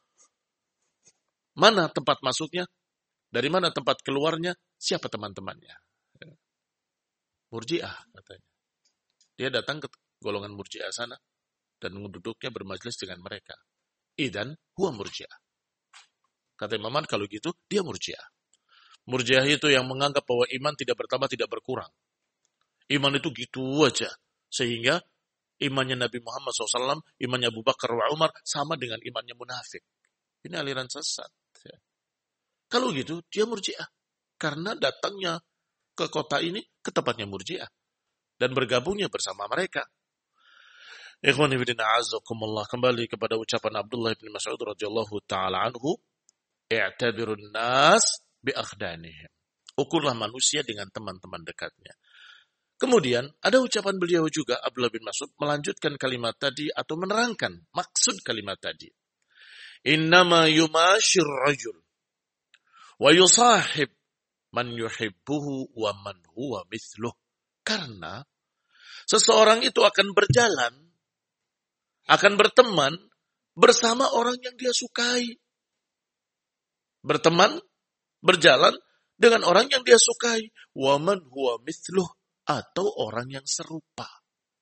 Speaker 1: Mana tempat masuknya? Dari mana tempat keluarnya? Siapa teman-temannya? Murji'ah katanya. Dia datang ke golongan Murji'ah sana dan duduknya bermajlis dengan mereka. Idan huwa Murji'ah. Kata Imam Ahmad, kalau gitu dia Murji'ah. Murji'ah itu yang menganggap bahwa iman tidak bertambah, tidak berkurang. Iman itu gitu aja. Sehingga imannya Nabi Muhammad SAW, imannya Abu Bakar wa Umar sama dengan imannya munafik. Ini aliran sesat. Kalau gitu dia Murji'ah. Karena datangnya ke kota ini ke tempatnya Murji'ah. Dan bergabungnya bersama mereka. Ikhwan fillah a'azzakumullah, kembali kepada ucapan Abdullah bin Mas'ud radhiyallahu taala anhu, i'tabirun nas bi akhdanihim. Ukurlah manusia dengan teman-teman dekatnya. Kemudian ada ucapan beliau juga, Abdullah bin Mas'ud melanjutkan kalimat tadi atau menerangkan maksud kalimat tadi. Innama yumashir rajul wa yusahib man yuhibbuhu wa man huwa mithluh. Karena seseorang itu akan berjalan, akan berteman bersama orang yang dia sukai. Berteman, berjalan dengan orang yang dia sukai. Wa man huwa mithluh. Atau orang yang serupa.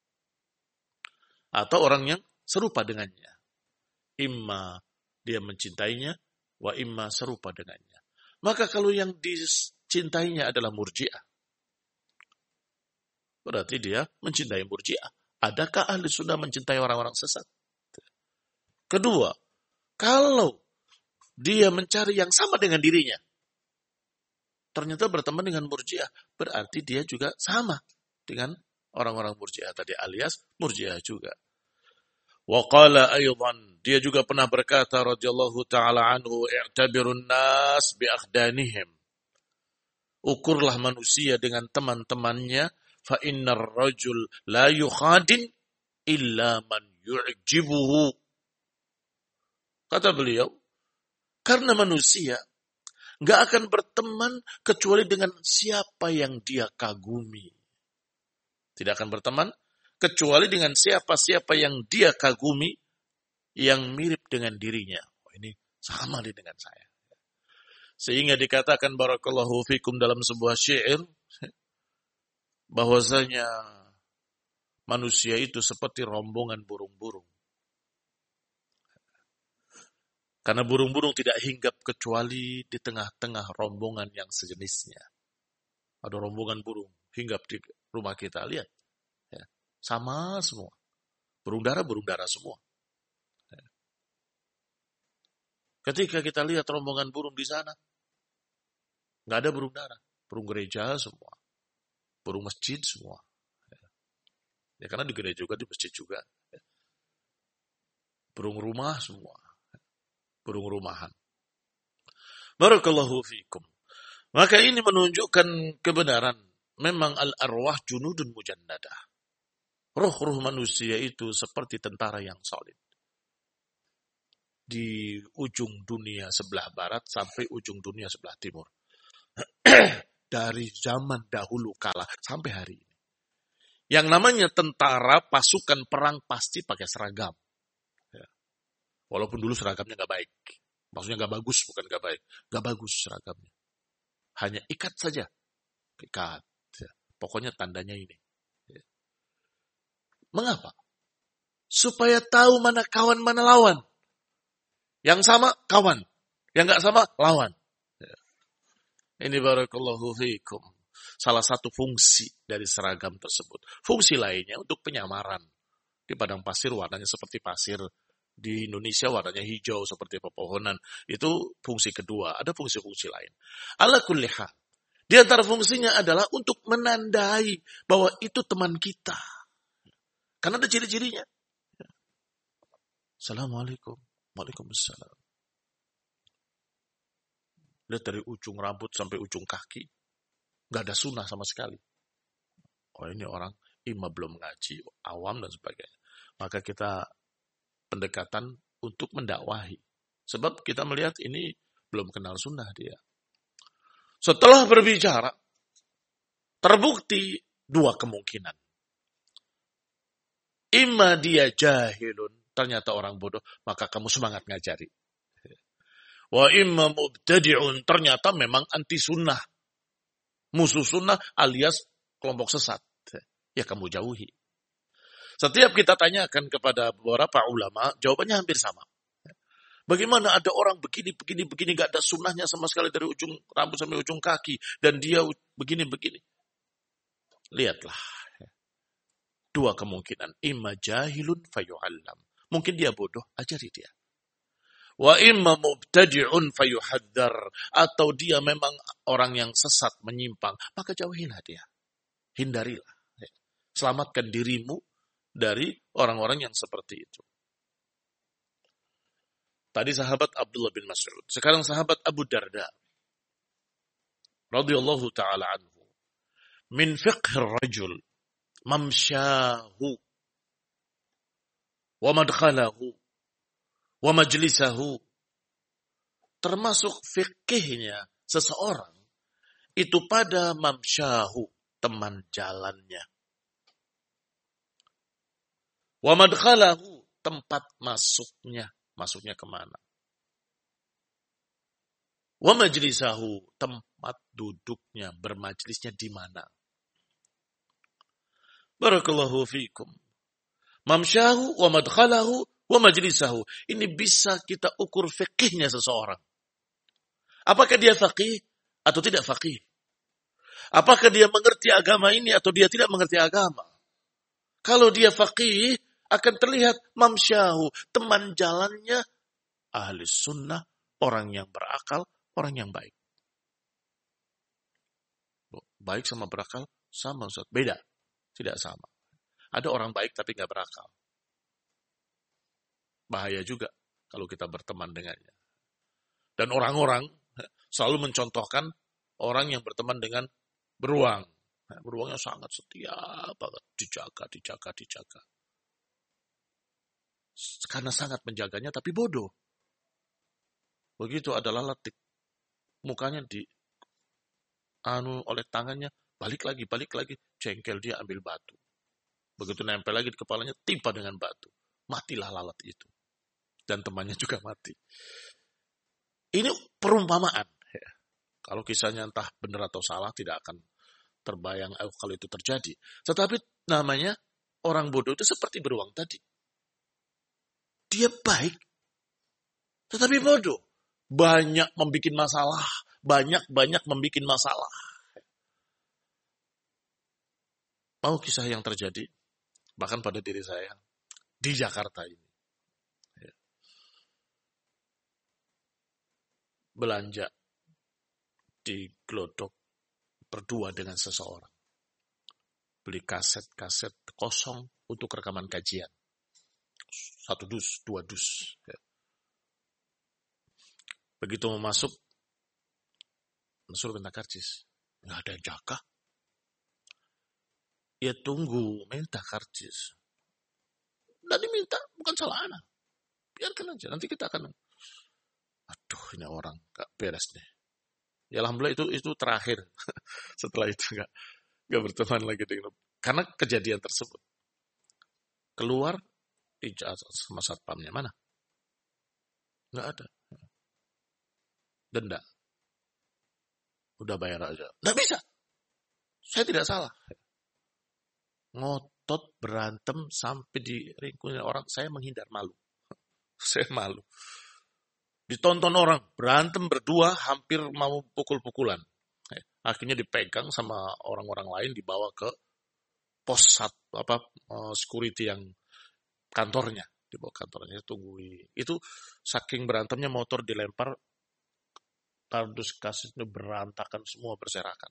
Speaker 1: Atau orang yang serupa dengannya. Imma dia mencintainya, wa imma serupa dengannya. Maka kalau yang dicintainya adalah Murji'ah, berarti dia mencintai Murji'ah. Adakah ahli sunnah mencintai orang-orang sesat? Kedua, kalau dia mencari yang sama dengan dirinya, ternyata berteman dengan Murji'ah, berarti dia juga sama dengan orang-orang Murji'ah tadi, alias Murji'ah juga. Wa qala aydan, dia juga pernah berkata radhiyallahu taala anhu, i'tabirun nas bi akhdanihim. Ukurlah manusia dengan teman-temannya, fa innar rajul la yukhadin illa man yu'jibuhu. Kata beliau, karena manusia nggak akan berteman kecuali dengan siapa yang dia kagumi. Tidak akan berteman kecuali dengan siapa-siapa yang dia kagumi, yang mirip dengan dirinya. Oh, ini sama dengan saya. Sehingga dikatakan barakallahu fikum dalam sebuah syair, bahwasanya manusia itu seperti rombongan burung-burung. Karena burung-burung tidak hinggap kecuali di tengah-tengah rombongan yang sejenisnya. Ada rombongan burung hinggap di rumah kita, lihat. Ya, sama semua. Burung dara semua. Ya. Ketika kita lihat rombongan burung di sana, nggak ada burung dara. Burung gereja semua. Burung masjid semua. Ya, karena di gereja juga, di masjid juga. Ya. Burung rumah semua. Burung rumahan. Barakallahu fikum. Maka ini menunjukkan kebenaran. Memang al-arwah junudun mujannadah. Roh-roh manusia itu seperti tentara yang solid. Di ujung dunia sebelah barat sampai ujung dunia sebelah timur. Dari zaman dahulu kala sampai hari ini. Yang namanya tentara, pasukan perang pasti pakai seragam. Walaupun dulu seragamnya nggak baik. Maksudnya nggak bagus, bukan nggak baik. Nggak bagus seragamnya. Hanya ikat saja. Ikat. Ya. Pokoknya tandanya ini. Ya. Mengapa? Supaya tahu mana kawan, mana lawan. Yang sama, kawan. Yang nggak sama, lawan. Ya. Ini barakallahu fiikum. Salah satu fungsi dari seragam tersebut. Fungsi lainnya untuk penyamaran. Di padang pasir warnanya seperti pasir. Di Indonesia warnanya hijau seperti pepohonan. Itu fungsi kedua. Ada fungsi-fungsi lain. Ala kulli hal. Di antara fungsinya adalah untuk menandai bahwa itu teman kita. Karena ada ciri-cirinya. Assalamualaikum. Waalaikumsalam. Lihat dari ujung rambut sampai ujung kaki. Nggak ada sunnah sama sekali. Oh, ini orang imam belum ngaji, awam dan sebagainya. Maka kita pendekatan untuk mendakwahi. Sebab kita melihat ini belum kenal sunnah dia. Setelah berbicara, terbukti dua kemungkinan. Imma dia jahilun, ternyata orang bodoh, maka kamu semangat ngajari. Wa imma mubtadi'un, ternyata memang anti sunnah. Musuh sunnah alias kelompok sesat. Ya kamu jauhi. Setiap kita tanyakan kepada beberapa ulama, jawabannya hampir sama. Bagaimana ada orang begini, gak ada sunnahnya sama sekali dari ujung rambut sampai ujung kaki. Dan dia begini. Lihatlah. Dua kemungkinan. Imma jahilun fayu'allam. Mungkin dia bodoh, ajari dia. Wa imma mubtadi'un fayuhaddar. Atau dia memang orang yang sesat, menyimpang. Maka jauhilah dia. Hindarilah. Selamatkan dirimu dari orang-orang yang seperti itu. Tadi sahabat Abdullah bin Mas'ud. Sekarang sahabat Abu Darda. Radhiyallahu ta'ala anhu. Min fiqhir rajul. Mamsyahu. Wa madkhalahu. Wa majlisahu. Termasuk fikihnya seseorang. Itu pada mamsyahu. Teman jalannya. Wa madkhalahu. Tempat masuknya. Masuknya kemana? Wa majlisahu, tempat duduknya, bermajlisnya di mana? Barakallahu fiikum. Mamsyahu wa madkhalahu wa majlisahu. Ini bisa kita ukur fikihnya seseorang. Apakah dia faqih atau tidak faqih? Apakah dia mengerti agama ini atau dia tidak mengerti agama? Kalau dia faqih, akan terlihat mamsyahu, teman jalannya ahli sunnah, orang yang berakal, orang yang baik. Baik sama berakal sama, Ustaz. Beda, tidak sama. Ada orang baik tapi nggak berakal. Bahaya juga kalau kita berteman dengannya. Dan orang-orang selalu mencontohkan orang yang berteman dengan beruang. Beruangnya sangat setia banget, dijaga. Karena sangat menjaganya tapi bodoh. Begitu ada lalat, mukanya oleh tangannya, balik lagi, jengkel dia ambil batu. Begitu nempel lagi di kepalanya, timpa dengan batu. Matilah lalat itu. Dan temannya juga mati. Ini perumpamaan. Kalau kisahnya entah benar atau salah, tidak akan terbayang kalau itu terjadi. Tetapi namanya orang bodoh itu seperti beruang tadi. Dia baik, tetapi bodoh. Banyak membuat masalah. Banyak membuat masalah. Mau kisah yang terjadi? Bahkan pada diri saya. Di Jakarta ini. Belanja di Glodok berdua dengan seseorang. Beli kaset-kaset kosong untuk rekaman kajian. 1 dus, 2 dus. Begitu mau masuk, minta karcis. Nggak ada yang jaga. Ya tunggu, minta karcis. Nggak diminta, bukan salah anak. Biarkan aja, nanti kita akan... Aduh, ini orang nggak beres nih. Ya alhamdulillah itu terakhir. Setelah itu nggak berteman lagi dengan... Karena kejadian tersebut. Keluar, ijazah sama satpamnya mana? Nggak ada. Denda. Udah bayar aja. Nggak bisa. Saya tidak salah. Ngotot, berantem, sampai diringkusin orang. Saya menghindar, malu. Saya malu. Ditonton orang, berantem berdua, hampir mau pukul-pukulan. Akhirnya dipegang sama orang-orang lain, dibawa ke pos security yang kantornya, dibawa kantornya, tungguin. Itu saking berantemnya motor dilempar, kardus kasusnya berantakan semua, berserakan.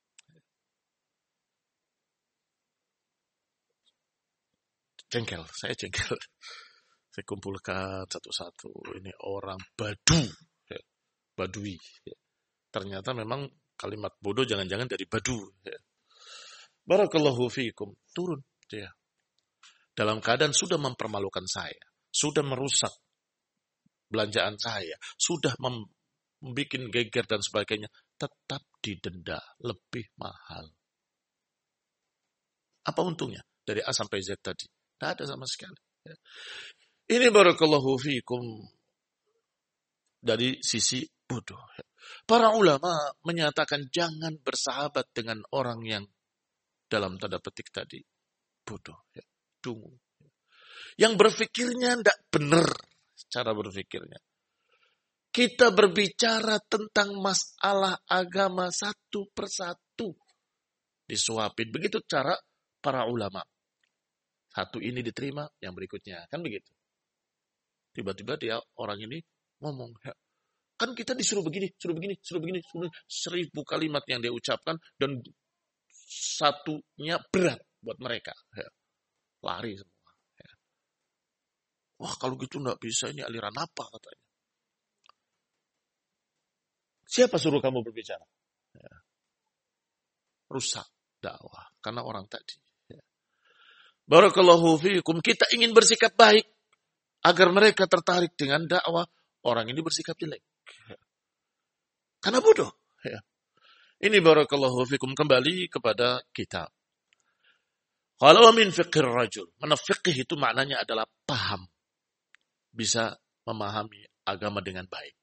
Speaker 1: Saya jengkel. Saya kumpulkan satu-satu. Ini orang badui. Ternyata memang kalimat bodoh jangan-jangan dari badu. Barakallahu fiikum. Turun dia. Dalam keadaan sudah mempermalukan saya. sudah merusak belanjaan saya, sudah membuat geger dan sebagainya, tetap didenda lebih mahal. Apa untungnya dari A sampai Z tadi? Tidak ada sama sekali. Ini barakallahu fiikum dari sisi bodoh. Para ulama menyatakan jangan bersahabat dengan orang yang dalam tanda petik tadi bodoh, dungu. Yang berpikirnya tidak benar cara berpikirnya. Kita berbicara tentang masalah agama satu persatu. Disuapin. Begitu cara para ulama. Satu ini diterima, yang berikutnya. Kan begitu. Tiba-tiba dia orang ini ngomong. Kan kita disuruh begini, suruh begini, suruh begini. 1000 kalimat yang dia ucapkan. Dan satunya berat buat mereka. Lari semua. Wah, kalau gitu enggak bisa, ini aliran apa katanya. Siapa suruh kamu berbicara? Rusak dakwah. Karena orang tadi. Barakallahu fiikum. Kita ingin bersikap baik. Agar mereka tertarik dengan dakwah. Orang ini bersikap jelek. Karena bodoh. Ini barakallahu fiikum. Kembali kepada kita. Kalau min fiqhir rajul. Mana fiqh itu maknanya adalah paham. Bisa memahami agama dengan baik.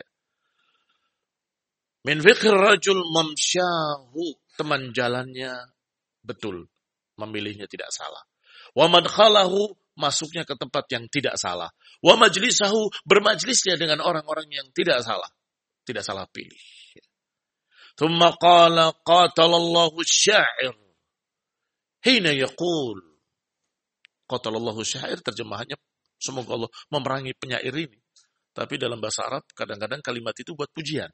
Speaker 1: Min fiqhir rajul mamsyahu. Teman jalannya betul. Memilihnya tidak salah. Wa madkhalahu. Masuknya ke tempat yang tidak salah. Wa majlisahu. Bermajlisnya dengan orang-orang yang tidak salah. Tidak salah pilih. Thumma qala qatalallahu syair. Hina yaqul. Qatalallahu syair terjemahannya semoga Allah memerangi penyair ini. Tapi dalam bahasa Arab kadang-kadang kalimat itu buat pujian.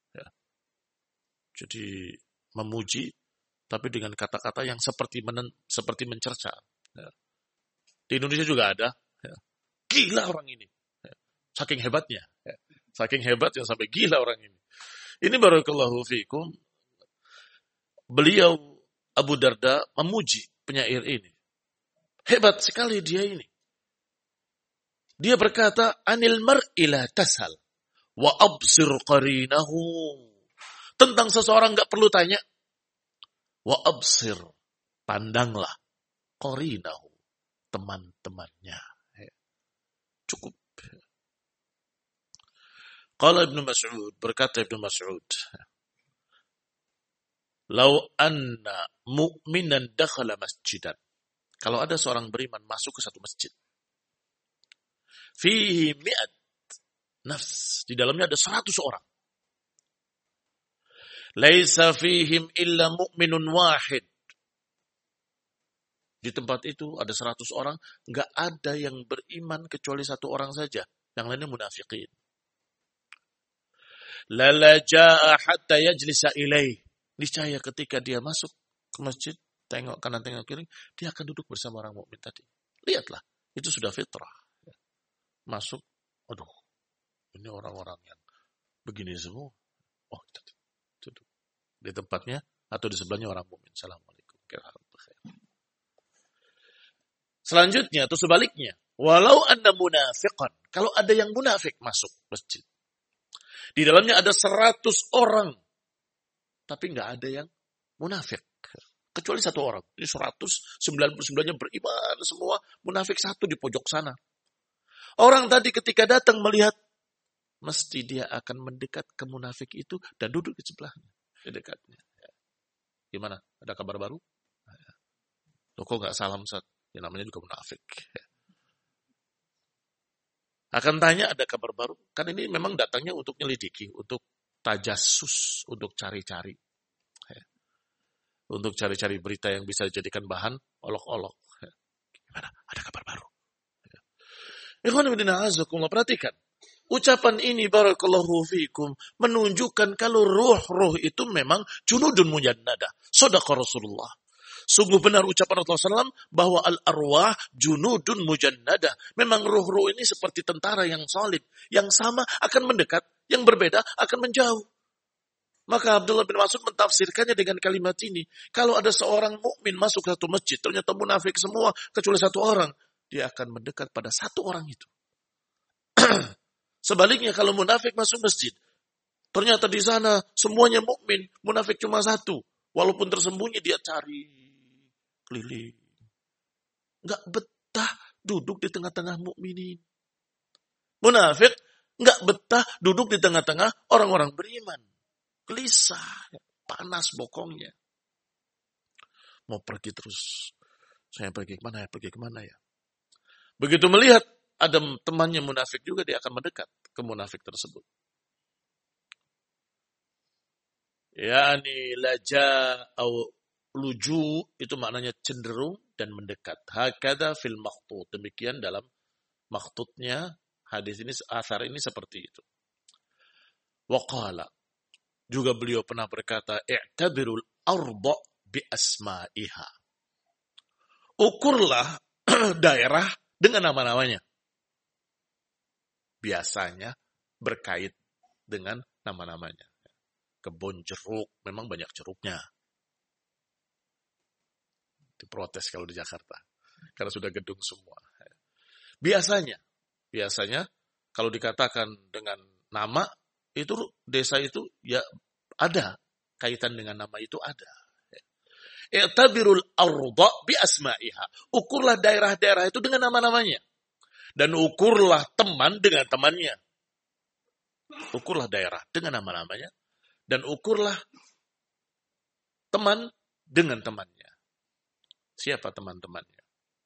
Speaker 1: Jadi memuji tapi dengan kata-kata yang seperti mencerca. Di Indonesia juga ada. Gila orang ini. Saking hebatnya. Saking hebatnya sampai gila orang ini. Ini barakallahu fiikum. Beliau Abu Darda memuji penyair ini. Hebat sekali dia ini. Dia berkata, anil mar'i la tasal wa absir qarinahu. Tentang seseorang enggak perlu tanya. Wa absir, pandanglah qarinahu, teman-temannya. Cukup. Qala Ibnu Mas'ud, berkata Ibnu Mas'ud, "Lau anna mu'minan dakhala masjidan." Kalau ada seorang beriman masuk ke satu masjid. Fihi mi'at nafs. Di dalamnya ada 100 orang. Laisa fihim illa mu'minun wahid. Di tempat itu ada 100 orang. Enggak ada yang beriman kecuali 1 orang saja. Yang lainnya munafiqin. Lala ja'a hatta yajlisa ilaih. Niscaya ketika dia masuk ke masjid, tengok kanan tengok kiri, dia akan duduk bersama orang mukmin tadi. Lihatlah, itu sudah fitrah. Masuk, aduh, ini orang-orang yang begini semua. Oh, duduk di tempatnya atau di sebelahnya orang mukmin. Assalamualaikum. Selanjutnya atau sebaliknya, walau anda munafiqan, kalau ada yang munafik masuk masjid, di dalamnya ada 100 orang, tapi nggak ada yang munafik. Kecuali 1 orang. Ini 199-nya beriman semua, munafik 1 di pojok sana. Orang tadi ketika datang melihat, mesti dia akan mendekat ke munafik itu dan duduk di sebelahnya, di dekatnya. Gimana? Ada kabar baru? Loh, kok nggak salam Ustaz? Ya namanya juga munafik. Akan tanya ada kabar baru? Kan ini memang datangnya untuk nyelidiki, untuk tajasus, untuk cari-cari. Untuk cari-cari berita yang bisa dijadikan bahan olok-olok. Gimana? Ada kabar baru? Ikhwan fillah azakumullah, perhatikan. Ucapan ini barakallahu fiikum menunjukkan kalau ruh-ruh itu memang junudun mujannada. Shadaqa Rasulullah. Sungguh benar ucapan Rasulullah SAW bahwa al-arwah junudun mujannada. Memang ruh-ruh ini seperti tentara yang solid. Yang sama akan mendekat, yang berbeda akan menjauh. Maka Abdullah bin Mas'ud mentafsirkannya dengan kalimat ini. Kalau ada seorang mukmin masuk ke satu masjid, ternyata munafik semua, kecuali 1 orang. Dia akan mendekat pada 1 orang itu. Sebaliknya kalau munafik masuk masjid, ternyata di sana semuanya mukmin, munafik cuma satu. Walaupun tersembunyi dia cari keliling. Nggak betah duduk di tengah-tengah mukminin. Munafik nggak betah duduk di tengah-tengah orang-orang beriman. Gelisah, panas bokongnya. Mau pergi terus. Saya pergi kemana ya? Begitu melihat ada temannya munafik juga, dia akan mendekat ke munafik tersebut. Yani laja atau luju itu maknanya cenderung dan mendekat. Hakada fil makhtut. Demikian dalam makhtutnya hadis ini, asar ini seperti itu. Waqala. Juga beliau pernah berkata, i'tabirul arda bi asma'iha. Ukurlah daerah dengan nama-namanya. Biasanya berkait dengan nama-namanya. Kebun jeruk, memang banyak jeruknya. Diprotes kalau di Jakarta. Karena sudah gedung semua. Biasanya kalau dikatakan dengan nama, itu desa itu ya ada. Kaitan dengan nama itu ada. I'tabirul arda bi asma'iha. Ukurlah daerah-daerah itu dengan nama-namanya. Dan ukurlah teman dengan temannya. Ukurlah daerah dengan nama-namanya. Dan ukurlah teman dengan temannya. Siapa teman-temannya?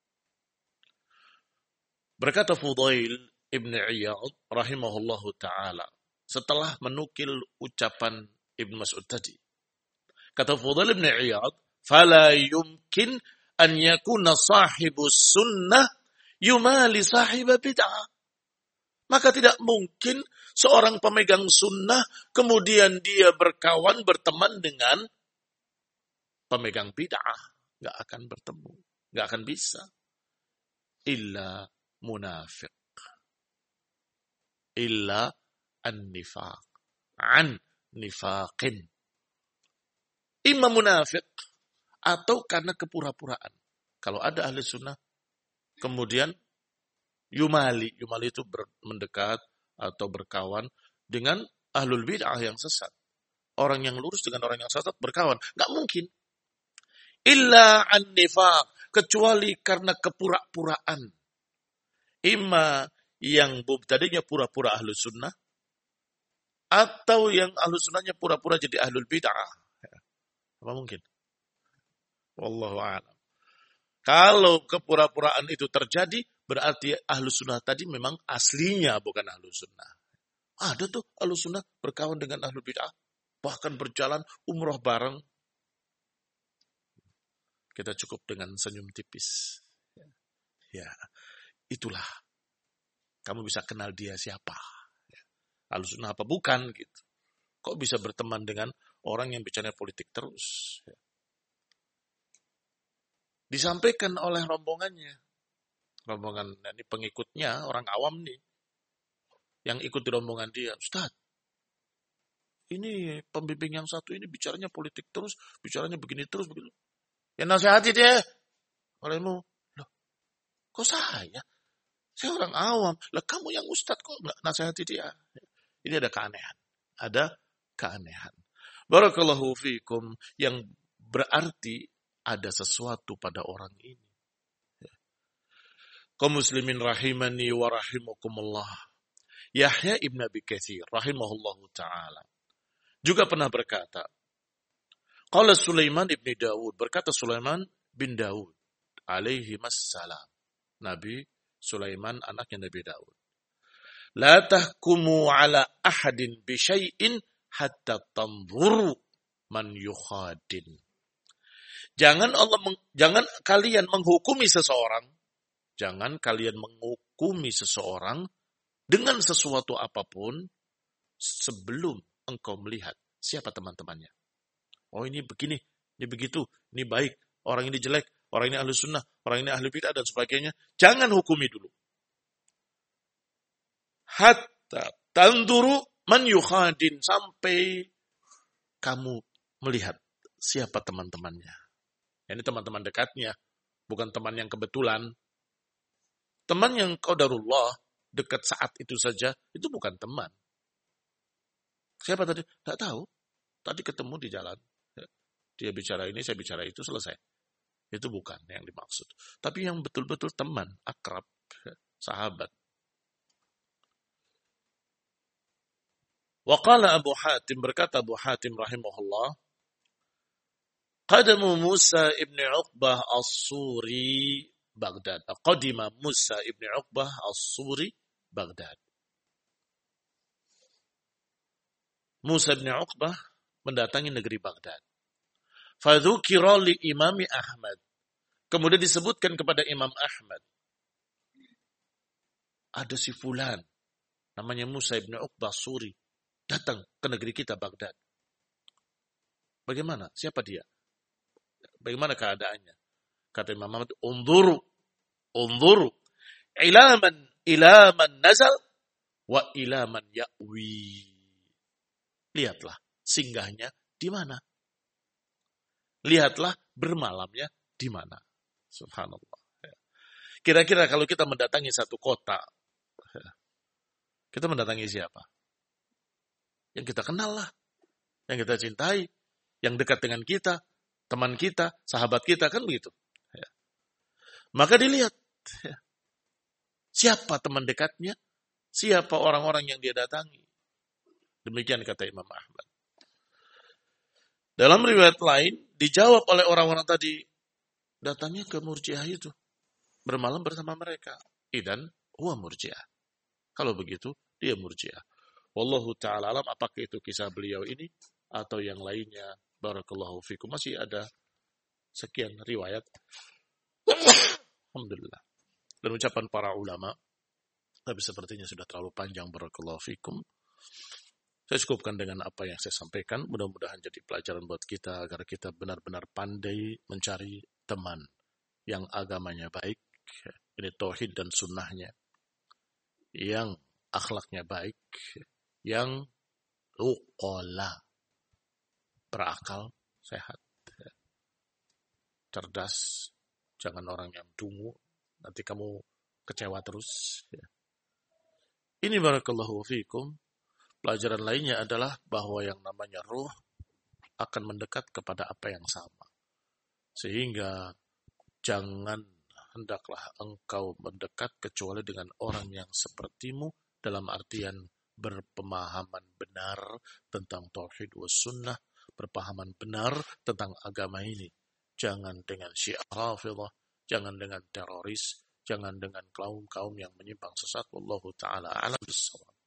Speaker 1: Berkata Fudail Ibn Iyad rahimahullahu ta'ala. Setelah menukil ucapan Ibn Mas'ud tadi. Kata Fudail Ibn Iyad, فَلَا يُمْكِنْ أَنْ يَكُونَ صَاحِبُ السُّنَّةِ يُمَالِ صَاحِبَ بِدْعَةِ. Maka tidak mungkin seorang pemegang sunnah kemudian dia berkawan, berteman dengan pemegang bid'ah. Nggak akan bertemu. Nggak akan bisa. Illa munafiq. Illa an-nifaq. An nifaqin. Imam munafik atau karena kepura-puraan. Kalau ada ahli sunnah, kemudian Yumali itu mendekat atau berkawan dengan ahlul bid'ah yang sesat. Orang yang lurus dengan orang yang sesat berkawan. Nggak mungkin. Illa an-nifaq. Kecuali karena kepura-puraan. Ima yang tadinya pura-pura ahlus sunnah. Atau yang ahlus sunnahnya pura-pura jadi ahlul bid'ah. Apa mungkin? Wallahu a'lam. Kalau kepura-puraan itu terjadi, berarti ahlus sunnah tadi memang aslinya bukan ahlus sunnah. Ada tuh ahlus sunnah berkawan dengan ahlul bid'ah. Bahkan berjalan umroh bareng. Kita cukup dengan senyum tipis. Ya, itulah. Kamu bisa kenal dia siapa. Ahlus sunnah apa bukan gitu. Kok bisa berteman dengan orang yang bicara politik terus. Disampaikan oleh rombongannya. Rombongan ini pengikutnya, orang awam nih. Yang ikut di rombongan dia. Ustaz, ini pembimbing yang satu ini bicaranya politik terus, bicaranya begini terus, begitu. Ya nasihati dia. Olehmu, loh, kok saya? Saya orang awam. Lah kamu yang ustaz kok nggak nasihati dia? Ini ada keanehan. Ada keanehan. Barakallahu fiikum, yang berarti ada sesuatu pada orang ini. Kaum muslimin rahimani wa rahimakumullah. Yahya ibn Abi Katsir rahimahullahu ta'ala juga pernah berkata, qala Sulaiman ibn Daud, berkata Sulaiman bin Daud alaihi wassalam. Nabi Sulaiman anaknya Nabi Daud. La tahkumu ala ahadin bi syai'in hatta tanzuru man yukhadin. Jangan kalian menghukumi seseorang. Jangan kalian menghukumi seseorang dengan sesuatu apapun sebelum engkau melihat siapa teman-temannya. Oh ini begini, ini begitu, ini baik, orang ini jelek, orang ini ahli sunnah, orang ini ahli bid'ah dan sebagainya. Jangan hukumi dulu. Hatta tanduru man yukhadin, sampai kamu melihat siapa teman-temannya. Ini teman-teman dekatnya, bukan teman yang kebetulan. Teman yang qadarullah, dekat saat itu saja, itu bukan teman. Siapa tadi? Tidak tahu. Tadi ketemu di jalan. Dia bicara ini, saya bicara itu, selesai. Itu bukan yang dimaksud. Tapi yang betul-betul teman, akrab, sahabat. Waqala Abu Hatim, berkata Abu Hatim rahimahullah, Qadamu Musa ibn Uqbah as-Suri Baghdad. Qadima Musa ibn Uqbah as-Suri Baghdad. Musa ibn Uqbah mendatangi negeri Baghdad. Fadzukira li Imami Ahmad. Kemudian disebutkan kepada Imam Ahmad. Ada si fulan, namanya Musa ibn Uqbah as-Suri, datang ke negeri kita Baghdad. Bagaimana? Siapa dia? Bagaimana keadaannya? Kata Imam Ahmad, unzuru, ilaman nazal, wa ilaman ya'wi. Lihatlah singgahnya di mana. Lihatlah bermalamnya di mana. Subhanallah. Kira-kira kalau kita mendatangi satu kota, kita mendatangi siapa? Yang kita kenal lah. Yang kita cintai. Yang dekat dengan kita. Teman kita, sahabat kita, kan begitu. Maka dilihat. Siapa teman dekatnya? Siapa orang-orang yang dia datangi? Demikian kata Imam Ahmad. Dalam riwayat lain, dijawab oleh orang-orang tadi, datangnya ke Murji'ah itu. Bermalam bersama mereka. Idan, huwa Murji'ah. Kalau begitu, dia Murji'ah. Wallahu ta'ala alam, apakah itu kisah beliau ini, atau yang lainnya. Barakallahu fikum. Masih ada sekian riwayat. Alhamdulillah. Dan ucapan para ulama, tapi sepertinya sudah terlalu panjang. Barakallahu fikum. Saya cukupkan dengan apa yang saya sampaikan. Mudah-mudahan jadi pelajaran buat kita agar kita benar-benar pandai mencari teman yang agamanya baik. Ini tauhid dan sunnahnya. Yang akhlaknya baik. Yang uqala. Berakal, sehat. Cerdas. Jangan orang yang dungu. Nanti kamu kecewa terus. Ini barakallahu fikum. Pelajaran lainnya adalah bahwa yang namanya ruh akan mendekat kepada apa yang sama. Sehingga hendaklah engkau mendekat kecuali dengan orang yang sepertimu dalam artian berpemahaman benar tentang tauhid was sunnah, berpahaman benar tentang agama ini. Jangan dengan syiah Rafidhah, jangan dengan teroris, jangan dengan kaum-kaum yang menyimpang sesat. Wallahu ta'ala a'lam bissawab.